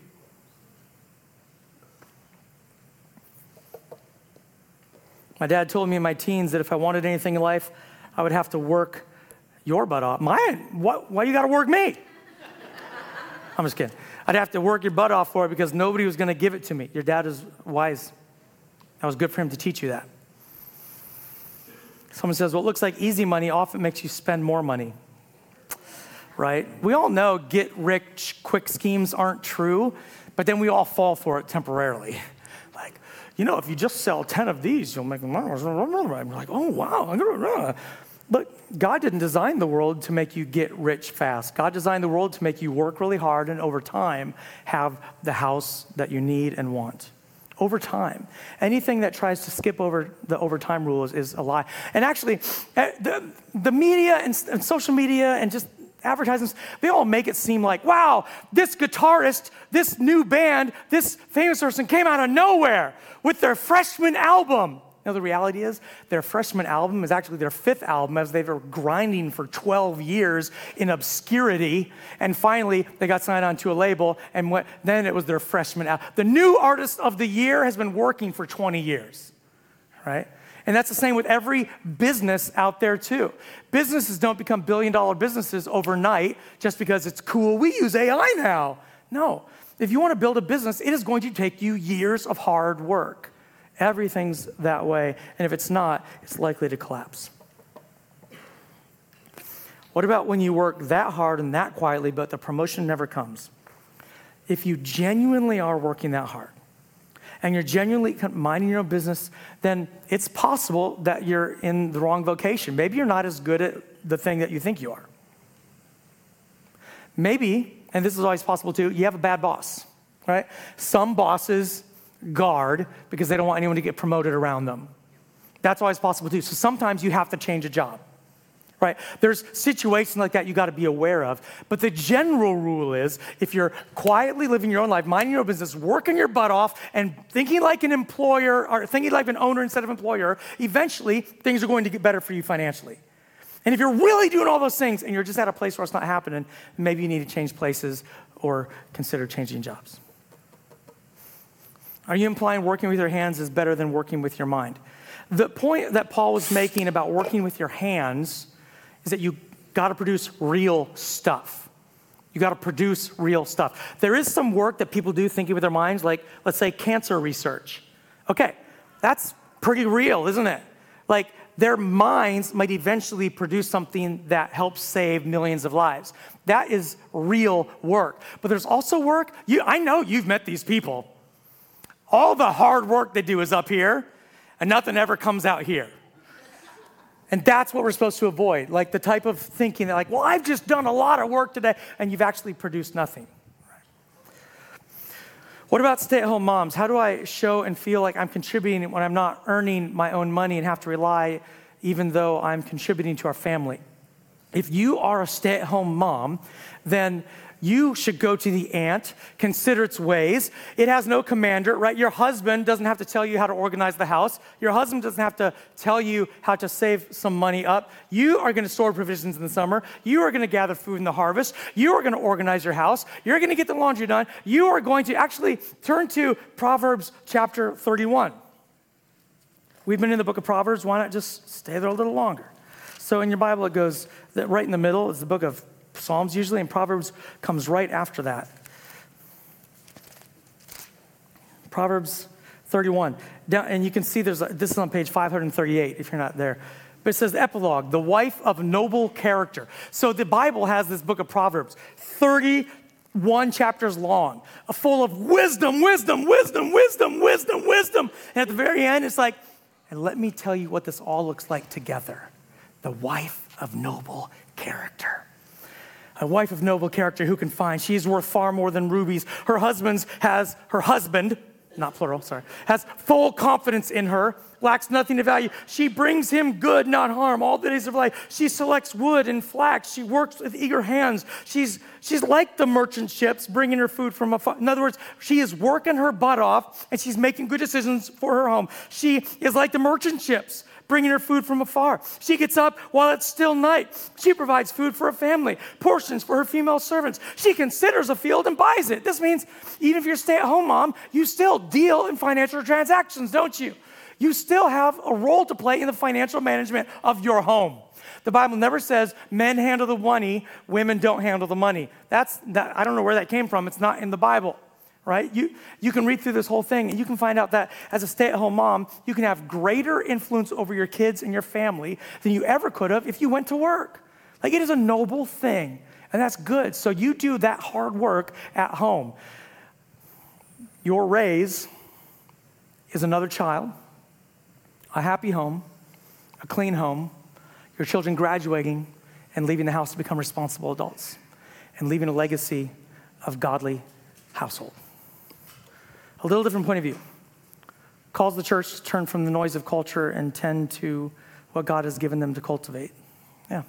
My dad told me in my teens that if I wanted anything in life, I would have to work your butt off. Mine? What, why you got to work me? I'm just kidding. I'd have to work your butt off for it because nobody was going to give it to me. Your dad is wise. That was good for him to teach you that. Someone says, well, it looks like easy money often makes you spend more money. Right? We all know get rich quick schemes aren't true, but then we all fall for it temporarily. Like, you know, if you just sell ten of these, you'll make money. I'm like, oh, wow. But God didn't design the world to make you get rich fast. God designed the world to make you work really hard and over time have the house that you need and want. Over time. Anything that tries to skip over the overtime rules is a lie. And actually, the, the media and, and social media and just advertisements, they all make it seem like, wow, this guitarist, this new band, this famous person came out of nowhere with their freshman album. You know, the reality is their freshman album is actually their fifth album as they were grinding for twelve years in obscurity. And finally, they got signed onto a label, and what, then it was their freshman album. The new artist of the year has been working for twenty years, right? And that's the same with every business out there too. Businesses don't become billion dollar businesses overnight just because it's cool. We use A I now. No, if you want to build a business, it is going to take you years of hard work. Everything's that way, and if it's not, it's likely to collapse. What about when you work that hard and that quietly, but the promotion never comes? If you genuinely are working that hard, and you're genuinely minding your own business, then it's possible that you're in the wrong vocation. Maybe you're not as good at the thing that you think you are. Maybe, and this is always possible too, you have a bad boss, right? Some bosses guard because they don't want anyone to get promoted around them. That's always possible too. So sometimes you have to change a job, right? There's situations like that you got to be aware of. But the general rule is if you're quietly living your own life, minding your own business, working your butt off, and thinking like an employer or thinking like an owner instead of employer, eventually things are going to get better for you financially. And if you're really doing all those things and you're just at a place where it's not happening, maybe you need to change places or consider changing jobs. Are you implying working with your hands is better than working with your mind? The point that Paul was making about working with your hands is that you got to produce real stuff. You got to produce real stuff. There is some work that people do thinking with their minds, like, let's say, cancer research. Okay, that's pretty real, isn't it? Like, their minds might eventually produce something that helps save millions of lives. That is real work. But there's also work, you, I know you've met these people. All the hard work they do is up here, and nothing ever comes out here. And that's what we're supposed to avoid, like the type of thinking that like, well, I've just done a lot of work today, and you've actually produced nothing. What about stay-at-home moms? How do I show and feel like I'm contributing when I'm not earning my own money and have to rely even though I'm contributing to our family? If you are a stay-at-home mom, then you should go to the ant, consider its ways. It has no commander, right? Your husband doesn't have to tell you how to organize the house. Your husband doesn't have to tell you how to save some money up. You are going to store provisions in the summer. You are going to gather food in the harvest. You are going to organize your house. You're going to get the laundry done. You are going to actually turn to Proverbs chapter thirty-one. We've been in the book of Proverbs. Why not just stay there a little longer? So in your Bible, it goes that right in the middle is the book of Psalms usually, and Proverbs comes right after that. Proverbs thirty-one. Down, and you can see there's a, this is on page five hundred thirty-eight if you're not there. But it says the epilogue, the wife of noble character. So the Bible has this book of Proverbs, thirty-one chapters long, full of wisdom, wisdom, wisdom, wisdom, wisdom, wisdom. And at the very end, it's like, and let me tell you what this all looks like together. The wife of noble character. A wife of noble character who can find. She is worth far more than rubies. Her husband has, her husband, not plural, sorry, has full confidence in her, lacks nothing to value. She brings him good, not harm, all the days of life. She selects wood and flax. She works with eager hands. She's, she's like the merchant ships, bringing her food from afar. In other words, she is working her butt off, and she's making good decisions for her home. She is like the merchant ships, bringing her food from afar. She gets up while it's still night. She provides food for her family, portions for her female servants. She considers a field and buys it. This means even if you're a stay-at-home mom, you still deal in financial transactions, don't you? You still have a role to play in the financial management of your home. The Bible never says men handle the money, women don't handle the money. That's that, I don't know where that came from. It's not in the Bible, right? You, you can read through this whole thing and you can find out that as a stay-at-home mom, you can have greater influence over your kids and your family than you ever could have if you went to work. Like, it is a noble thing, and that's good. So you do that hard work at home. Your raise is another child, a happy home, a clean home, your children graduating and leaving the house to become responsible adults and leaving a legacy of godly household. A little different point of view. Calls the church to turn from the noise of culture and tend to what God has given them to cultivate. Yeah.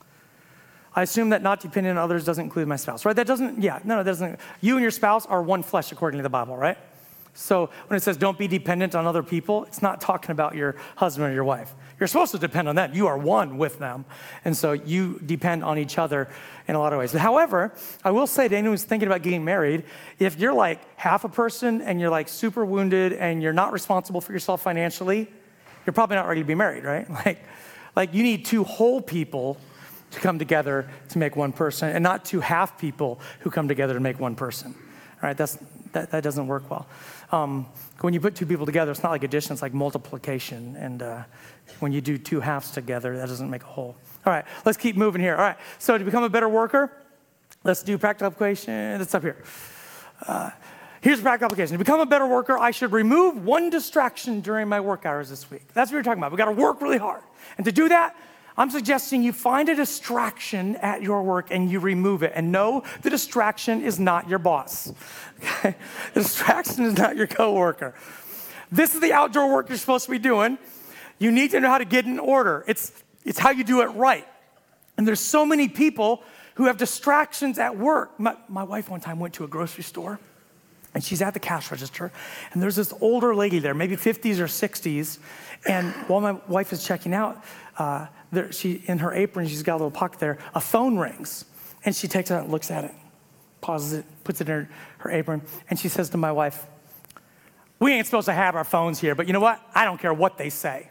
I assume that not depending on others doesn't include my spouse, right? That doesn't, yeah, no, it doesn't. You and your spouse are one flesh according to the Bible, right? So when it says don't be dependent on other people, it's not talking about your husband or your wife. You're supposed to depend on them. You are one with them. And so you depend on each other in a lot of ways. However, I will say to anyone who's thinking about getting married, if you're like half a person and you're like super wounded and you're not responsible for yourself financially, you're probably not ready to be married, right? Like, like you need two whole people to come together to make one person and not two half people who come together to make one person. All right, that's, that, that doesn't work well. Um, when you put two people together, it's not like addition, it's like multiplication. And uh, when you do two halves together, that doesn't make a whole. All right, let's keep moving here. All right, so to become a better worker, let's do practical application. It's up here. Uh, here's a practical application. To become a better worker, I should remove one distraction during my work hours this week. That's what we're talking about. We've got to work really hard. And to do that, I'm suggesting you find a distraction at your work and you remove it. And no, the distraction is not your boss. Okay? The distraction is not your coworker. This is the outdoor work you're supposed to be doing. You need to know how to get in order. It's, it's how you do it right. And there's so many people who have distractions at work. My, my wife one time went to a grocery store, and she's at the cash register, and there's this older lady there, maybe fifties or sixties, and while my wife is checking out, uh, there, she in her apron, she's got a little pocket there, a phone rings, and she takes it out and looks at it, pauses it, puts it in her, her apron, and she says to my wife, "We ain't supposed to have our phones here, but you know what? I don't care what they say."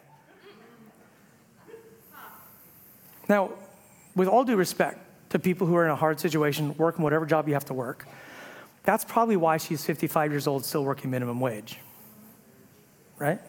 Now, with all due respect to people who are in a hard situation, working whatever job you have to work, that's probably why she's fifty-five years old, still working minimum wage, right?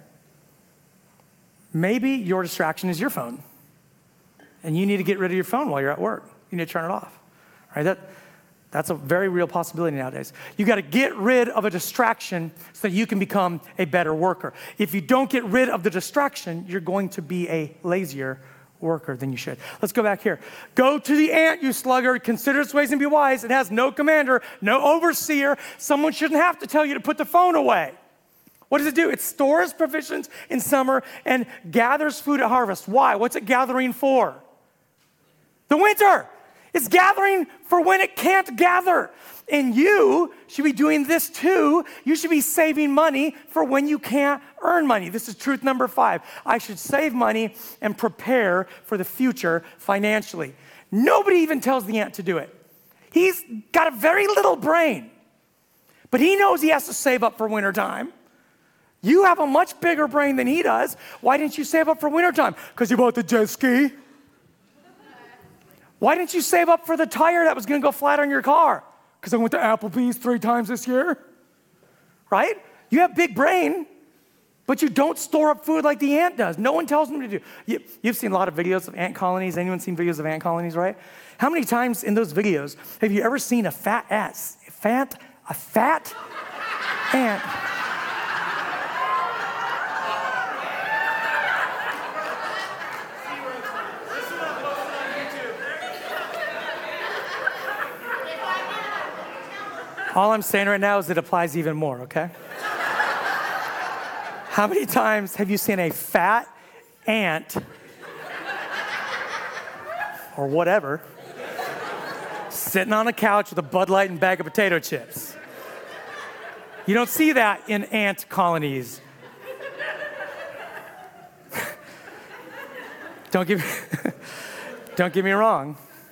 Maybe your distraction is your phone, and you need to get rid of your phone while you're at work. You need to turn it off, right? That, that's a very real possibility nowadays. You got to get rid of a distraction so that you can become a better worker. If you don't get rid of the distraction, you're going to be a lazier worker than you should. Let's go back here. Go to the ant, you sluggard. Consider its ways and be wise. It has no commander, no overseer. Someone shouldn't have to tell you to put the phone away. What does it do? It stores provisions in summer and gathers food at harvest. Why? What's it gathering for? The winter. It's gathering for when it can't gather. And you should be doing this too. You should be saving money for when you can't earn money. This is truth number five. I should save money and prepare for the future financially. Nobody even tells the ant to do it. He's got a very little brain, but he knows he has to save up for wintertime. You have a much bigger brain than he does. Why didn't you save up for wintertime? Because you bought the jet ski. Why didn't you save up for the tire that was going to go flat on your car? Because I went to Applebee's three times this year. Right? You have big brain, but you don't store up food like the ant does. No one tells them to do. You, you've seen a lot of videos of ant colonies. Anyone seen videos of ant colonies, right? How many times in those videos have you ever seen a fat ass, fat, a fat ant? All I'm saying right now is it applies even more, okay? How many times have you seen a fat ant or whatever sitting on a couch with a Bud Light and bag of potato chips? You don't see that in ant colonies. Don't get me, don't get me wrong.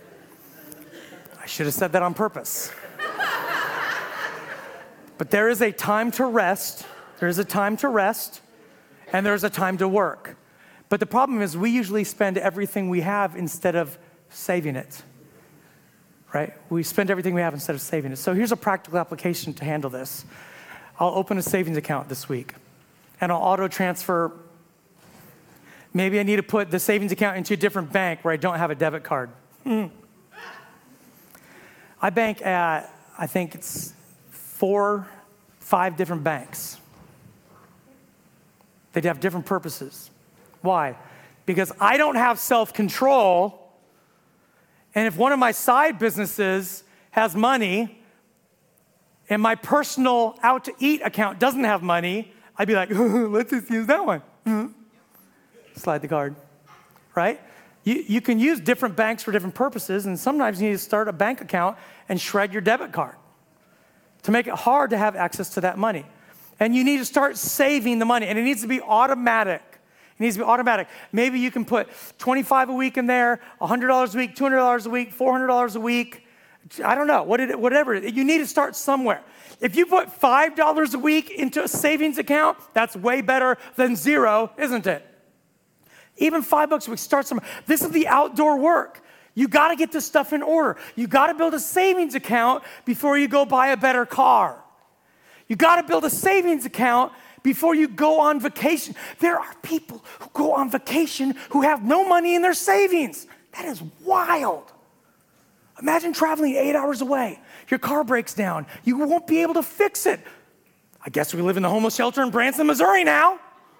I should have said that on purpose. But there is a time to rest, there is a time to rest, and there's a time to work. But the problem is we usually spend everything we have instead of saving it, right? We spend everything we have instead of saving it. So here's a practical application to handle this. I'll open a savings account this week, and I'll auto transfer. Maybe I need to put the savings account into a different bank where I don't have a debit card. Mm. I bank at, I think it's four, five different banks. They have different purposes. Why? Because I don't have self-control, and if one of my side businesses has money and my personal out-to-eat account doesn't have money, I'd be like, let's just use that one. Mm-hmm. Slide the card, right? You, you can use different banks for different purposes, and sometimes you need to start a bank account and shred your debit card to make it hard to have access to that money. And you need to start saving the money, and it needs to be automatic. It needs to be automatic. Maybe you can put twenty-five dollars a week in there, one hundred dollars a week, two hundred dollars a week, four hundred dollars a week. I don't know, what it, whatever. You need to start somewhere. If you put five dollars a week into a savings account, that's way better than zero, isn't it? Even five bucks a week, start somewhere. This is the outdoor work. You got to get this stuff in order. You got to build a savings account before you go buy a better car. You got to build a savings account before you go on vacation. There are people who go on vacation who have no money in their savings. That is wild. Imagine traveling eight hours away. Your car breaks down. You won't be able to fix it. I guess we live in the homeless shelter in Branson, Missouri now.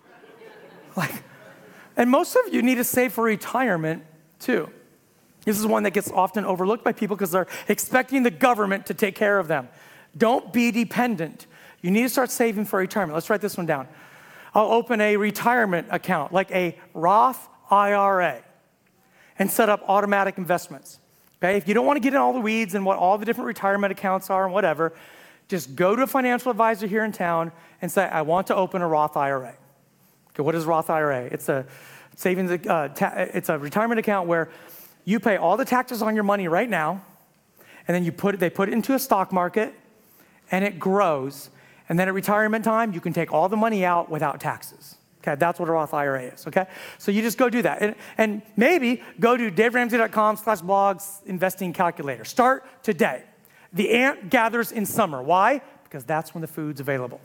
Like, and most of you need to save for retirement too. This is one that gets often overlooked by people because they're expecting the government to take care of them. Don't be dependent. You need to start saving for retirement. Let's write this one down. I'll open a retirement account, like a Roth I R A, and set up automatic investments. Okay? If you don't want to get in all the weeds and what all the different retirement accounts are and whatever, just go to a financial advisor here in town and say, I want to open a Roth I R A. Okay, what is Roth I R A? It's a savings, uh, ta- it's a retirement account where you pay all the taxes on your money right now, and then you put it, they put it into a stock market, and it grows. And then at retirement time, you can take all the money out without taxes. Okay, that's what a Roth I R A is, okay? So you just go do that. And, and maybe go to daveramsey.com slash blogs investing calculator. Start today. The ant gathers in summer. Why? Because that's when the food's available.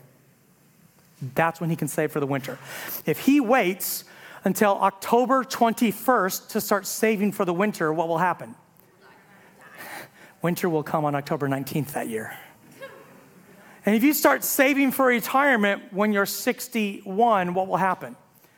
That's when he can save for the winter. If he waits until October twenty-first to start saving for the winter, what will happen? Winter will come on October nineteenth that year. And if you start saving for retirement when you're sixty-one, what will happen?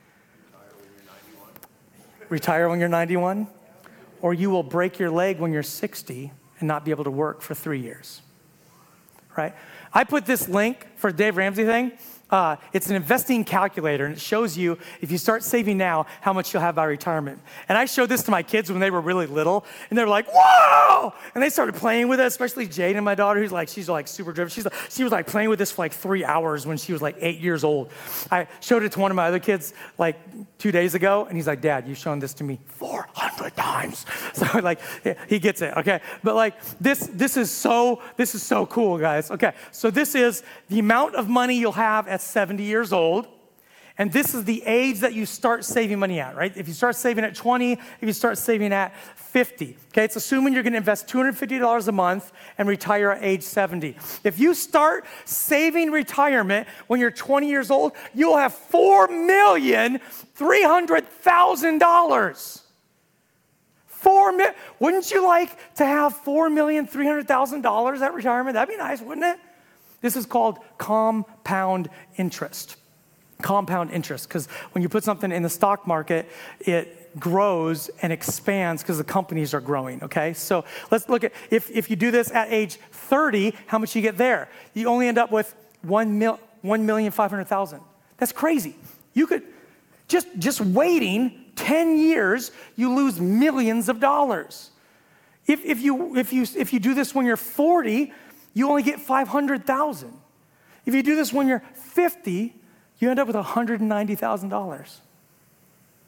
Retire when you're ninety-one? Or you will break your leg when you're sixty and not be able to work for three years, right? I put this link for the Dave Ramsey thing. Uh, it's an investing calculator, and it shows you, if you start saving now, how much you'll have by retirement. And I showed this to my kids when they were really little, and they were like, whoa! And they started playing with it, especially Jaden, my daughter, who's like, she's like super driven. She's like, she was like playing with this for like three hours when she was like eight years old. I showed it to one of my other kids like two days ago, and he's like, Dad, you've shown this to me four hundred times. So like, he gets it, okay? But like, this, this is so, this is so cool, guys. Okay, so this is the amount of money you'll have at seventy years old, and this is the age that you start saving money at, right? If you start saving at twenty, if you start saving at fifty, okay? It's assuming you're gonna invest two hundred fifty dollars a month and retire at age seventy. If you start saving retirement when you're twenty years old, you'll have four million three hundred thousand dollars. Four million, wouldn't you like to have four million three hundred thousand dollars at retirement? That'd be nice, wouldn't it? This is called compound interest. Compound interest, because when you put something in the stock market, it grows and expands because the companies are growing, okay? So let's look at, if, if you do this at age thirty, how much you get there? You only end up with one million five hundred thousand dollars. That's crazy. You could, just, just waiting ten years, you lose millions of dollars. If, if, you, if, you, if you do this when you're forty, you only get five hundred thousand dollars. If you do this when you're fifty, you end up with one hundred ninety thousand dollars.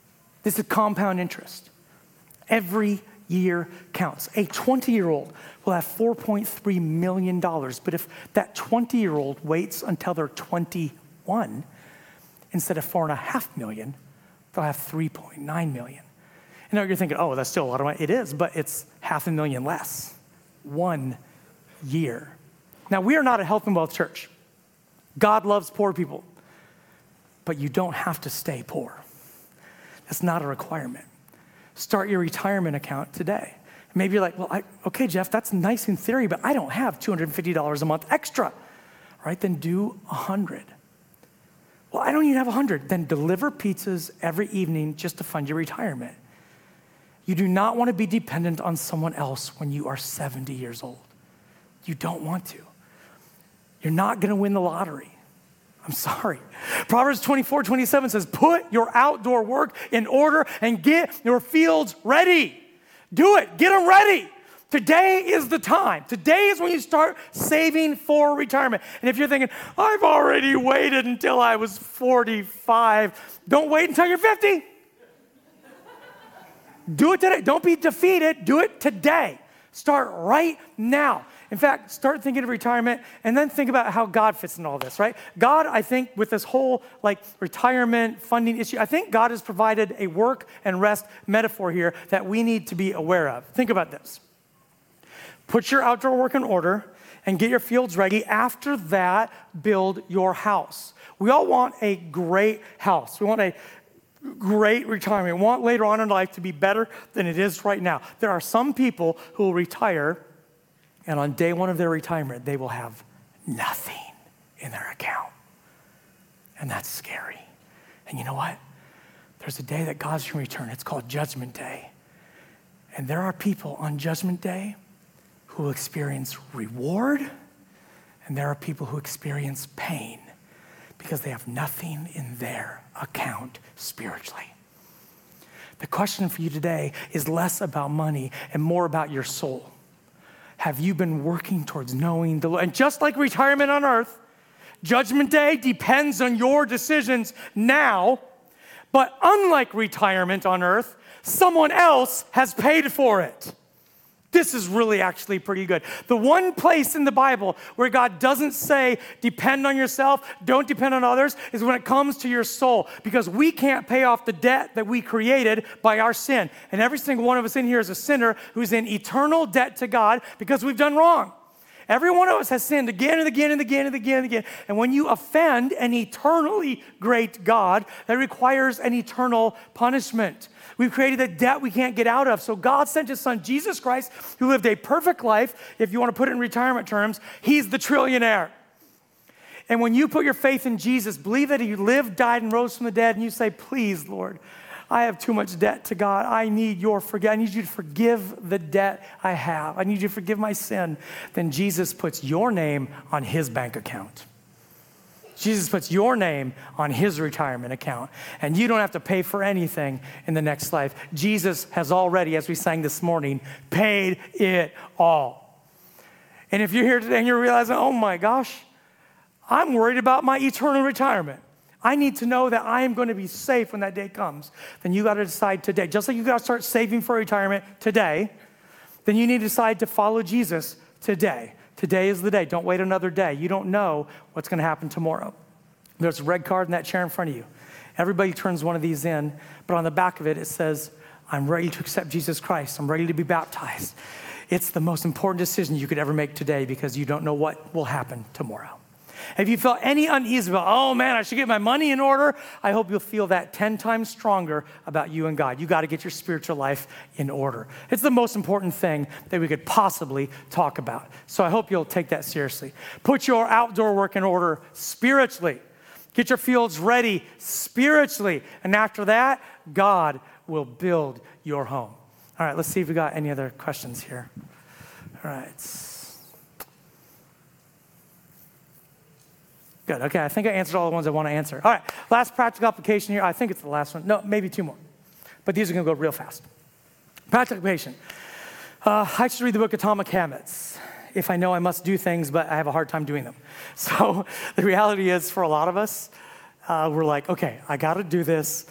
This is compound interest. Every year counts. A twenty-year-old will have four point three million dollars, but if that twenty-year-old waits until they're twenty-one, instead of four point five million dollars, they'll have three point nine million dollars. And now you're thinking, oh, that's still a lot of money. It is, but it's half a million less. One year. Now, we are not a health and wealth church. God loves poor people, but you don't have to stay poor. That's not a requirement. Start your retirement account today. Maybe you're like, well, I, okay, Jeff, that's nice in theory, but I don't have two hundred fifty dollars a month extra. All right, then do one hundred. Well, I don't even have one hundred. Then deliver pizzas every evening just to fund your retirement. You do not want to be dependent on someone else when you are seventy years old. You don't want to. You're not going to win the lottery. I'm sorry. Proverbs twenty-four twenty-seven says, put your outdoor work in order and get your fields ready. Do it. Get them ready. Today is the time. Today is when you start saving for retirement. And if you're thinking, I've already waited until I was forty-five, don't wait until you're fifty. Do it today. Don't be defeated. Do it today. Start right now. In fact, start thinking of retirement and then think about how God fits in all this, right? God, I think, with this whole like retirement funding issue, I think God has provided a work and rest metaphor here that we need to be aware of. Think about this. Put your outdoor work in order and get your fields ready. After that, build your house. We all want a great house. We want a great retirement. We want later on in life to be better than it is right now. There are some people who will retire, and on day one of their retirement, they will have nothing in their account. And that's scary. And you know what? There's a day that God's going to return. It's called Judgment Day. And there are people on Judgment Day who will experience reward, and there are people who experience pain because they have nothing in their account spiritually. The question for you today is less about money and more about your soul. Have you been working towards knowing the Lord? And just like retirement on earth, Judgment Day depends on your decisions now, but unlike retirement on earth, someone else has paid for it. This is really actually pretty good. The one place in the Bible where God doesn't say, depend on yourself, don't depend on others, is when it comes to your soul. Because we can't pay off the debt that we created by our sin. And every single one of us in here is a sinner who's in eternal debt to God because we've done wrong. Every one of us has sinned again and again and again and again and again. And when you offend an eternally great God, that requires an eternal punishment. We've created a debt we can't get out of. So God sent his son, Jesus Christ, who lived a perfect life. If you want to put it in retirement terms, he's the trillionaire. And when you put your faith in Jesus, believe that he lived, died, and rose from the dead, and you say, please, Lord, I have too much debt to God. I need your forgive. I need you to forgive the debt I have. I need you to forgive my sin. Then Jesus puts your name on his bank account. Jesus puts your name on his retirement account, and you don't have to pay for anything in the next life. Jesus has already, as we sang this morning, paid it all. And if you're here today and you're realizing, oh my gosh, I'm worried about my eternal retirement. I need to know that I am going to be safe when that day comes. Then you got to decide today. Just like you got to start saving for retirement today, then you need to decide to follow Jesus today. Today is the day. Don't wait another day. You don't know what's going to happen tomorrow. There's a red card in that chair in front of you. Everybody turns one of these in, but on the back of it, it says, I'm ready to accept Jesus Christ. I'm ready to be baptized. It's the most important decision you could ever make today because you don't know what will happen tomorrow. If you felt any unease about, oh man, I should get my money in order, I hope you'll feel that ten times stronger about you and God. You got to get your spiritual life in order. It's the most important thing that we could possibly talk about. So I hope you'll take that seriously. Put your outdoor work in order spiritually. Get your fields ready spiritually. And after that, God will build your home. All right, let's see if we got any other questions here. All right. Good, okay, I think I answered all the ones I want to answer. All right, last practical application here. I think it's the last one. No, maybe two more. But these are going to go real fast. Practical application. Uh, I just read the book Atomic Habits. If I know I must do things, but I have a hard time doing them. So the reality is for a lot of us, uh, we're like, okay, I got to do this,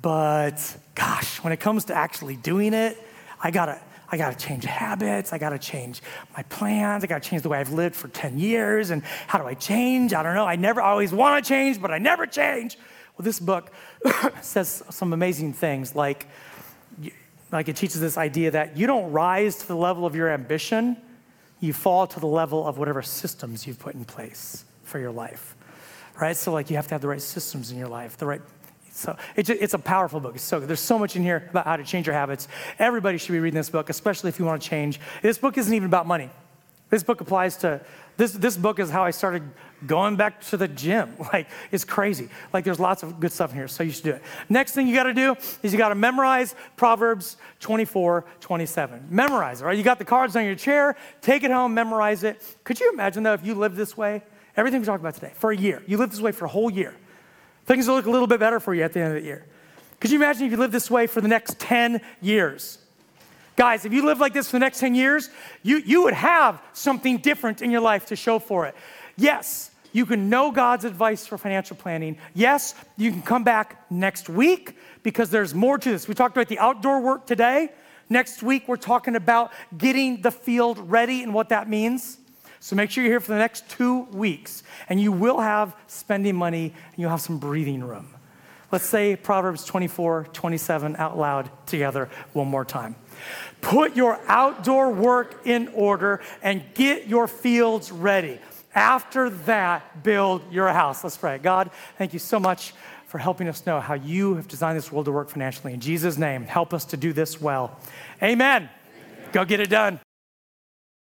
But gosh, when it comes to actually doing it, I gotta, I gotta change habits. I gotta change my plans. I gotta change the way I've lived for ten years. And how do I change? I don't know. I never I always want to change, but I never change. Well, this book says some amazing things, like, like it teaches this idea that you don't rise to the level of your ambition, you fall to the level of whatever systems you've put in place for your life, right? So like you have to have the right systems in your life, the right, so it's a, it's a powerful book. It's so good. There's so much in here about how to change your habits. Everybody should be reading this book, especially if you want to change. This book isn't even about money. This book applies to, this, this book is how I started going back to the gym. Like, it's crazy. Like, there's lots of good stuff in here, so you should do it. Next thing you got to do is you got to memorize Proverbs twenty-four twenty-seven. Memorize it, right? You got the cards on your chair. Take it home, memorize it. Could you imagine, though, if you lived this way, everything we talked about today, for a year, you lived this way for a whole year, things will look a little bit better for you at the end of the year. Could you imagine if you lived this way for the next ten years? Guys, if you live like this for the next ten years, you, you would have something different in your life to show for it. Yes, you can know God's advice for financial planning. Yes, you can come back next week because there's more to this. We talked about the outdoor work today. Next week, we're talking about getting the field ready and what that means. So make sure you're here for the next two weeks, and you will have spending money, and you'll have some breathing room. Let's say Proverbs twenty-four twenty-seven out loud together one more time. Put your outdoor work in order and get your fields ready. After that, build your house. Let's pray. God, thank you so much for helping us know how you have designed this world to work financially. In Jesus' name, help us to do this well. Amen. Amen. Go get it done.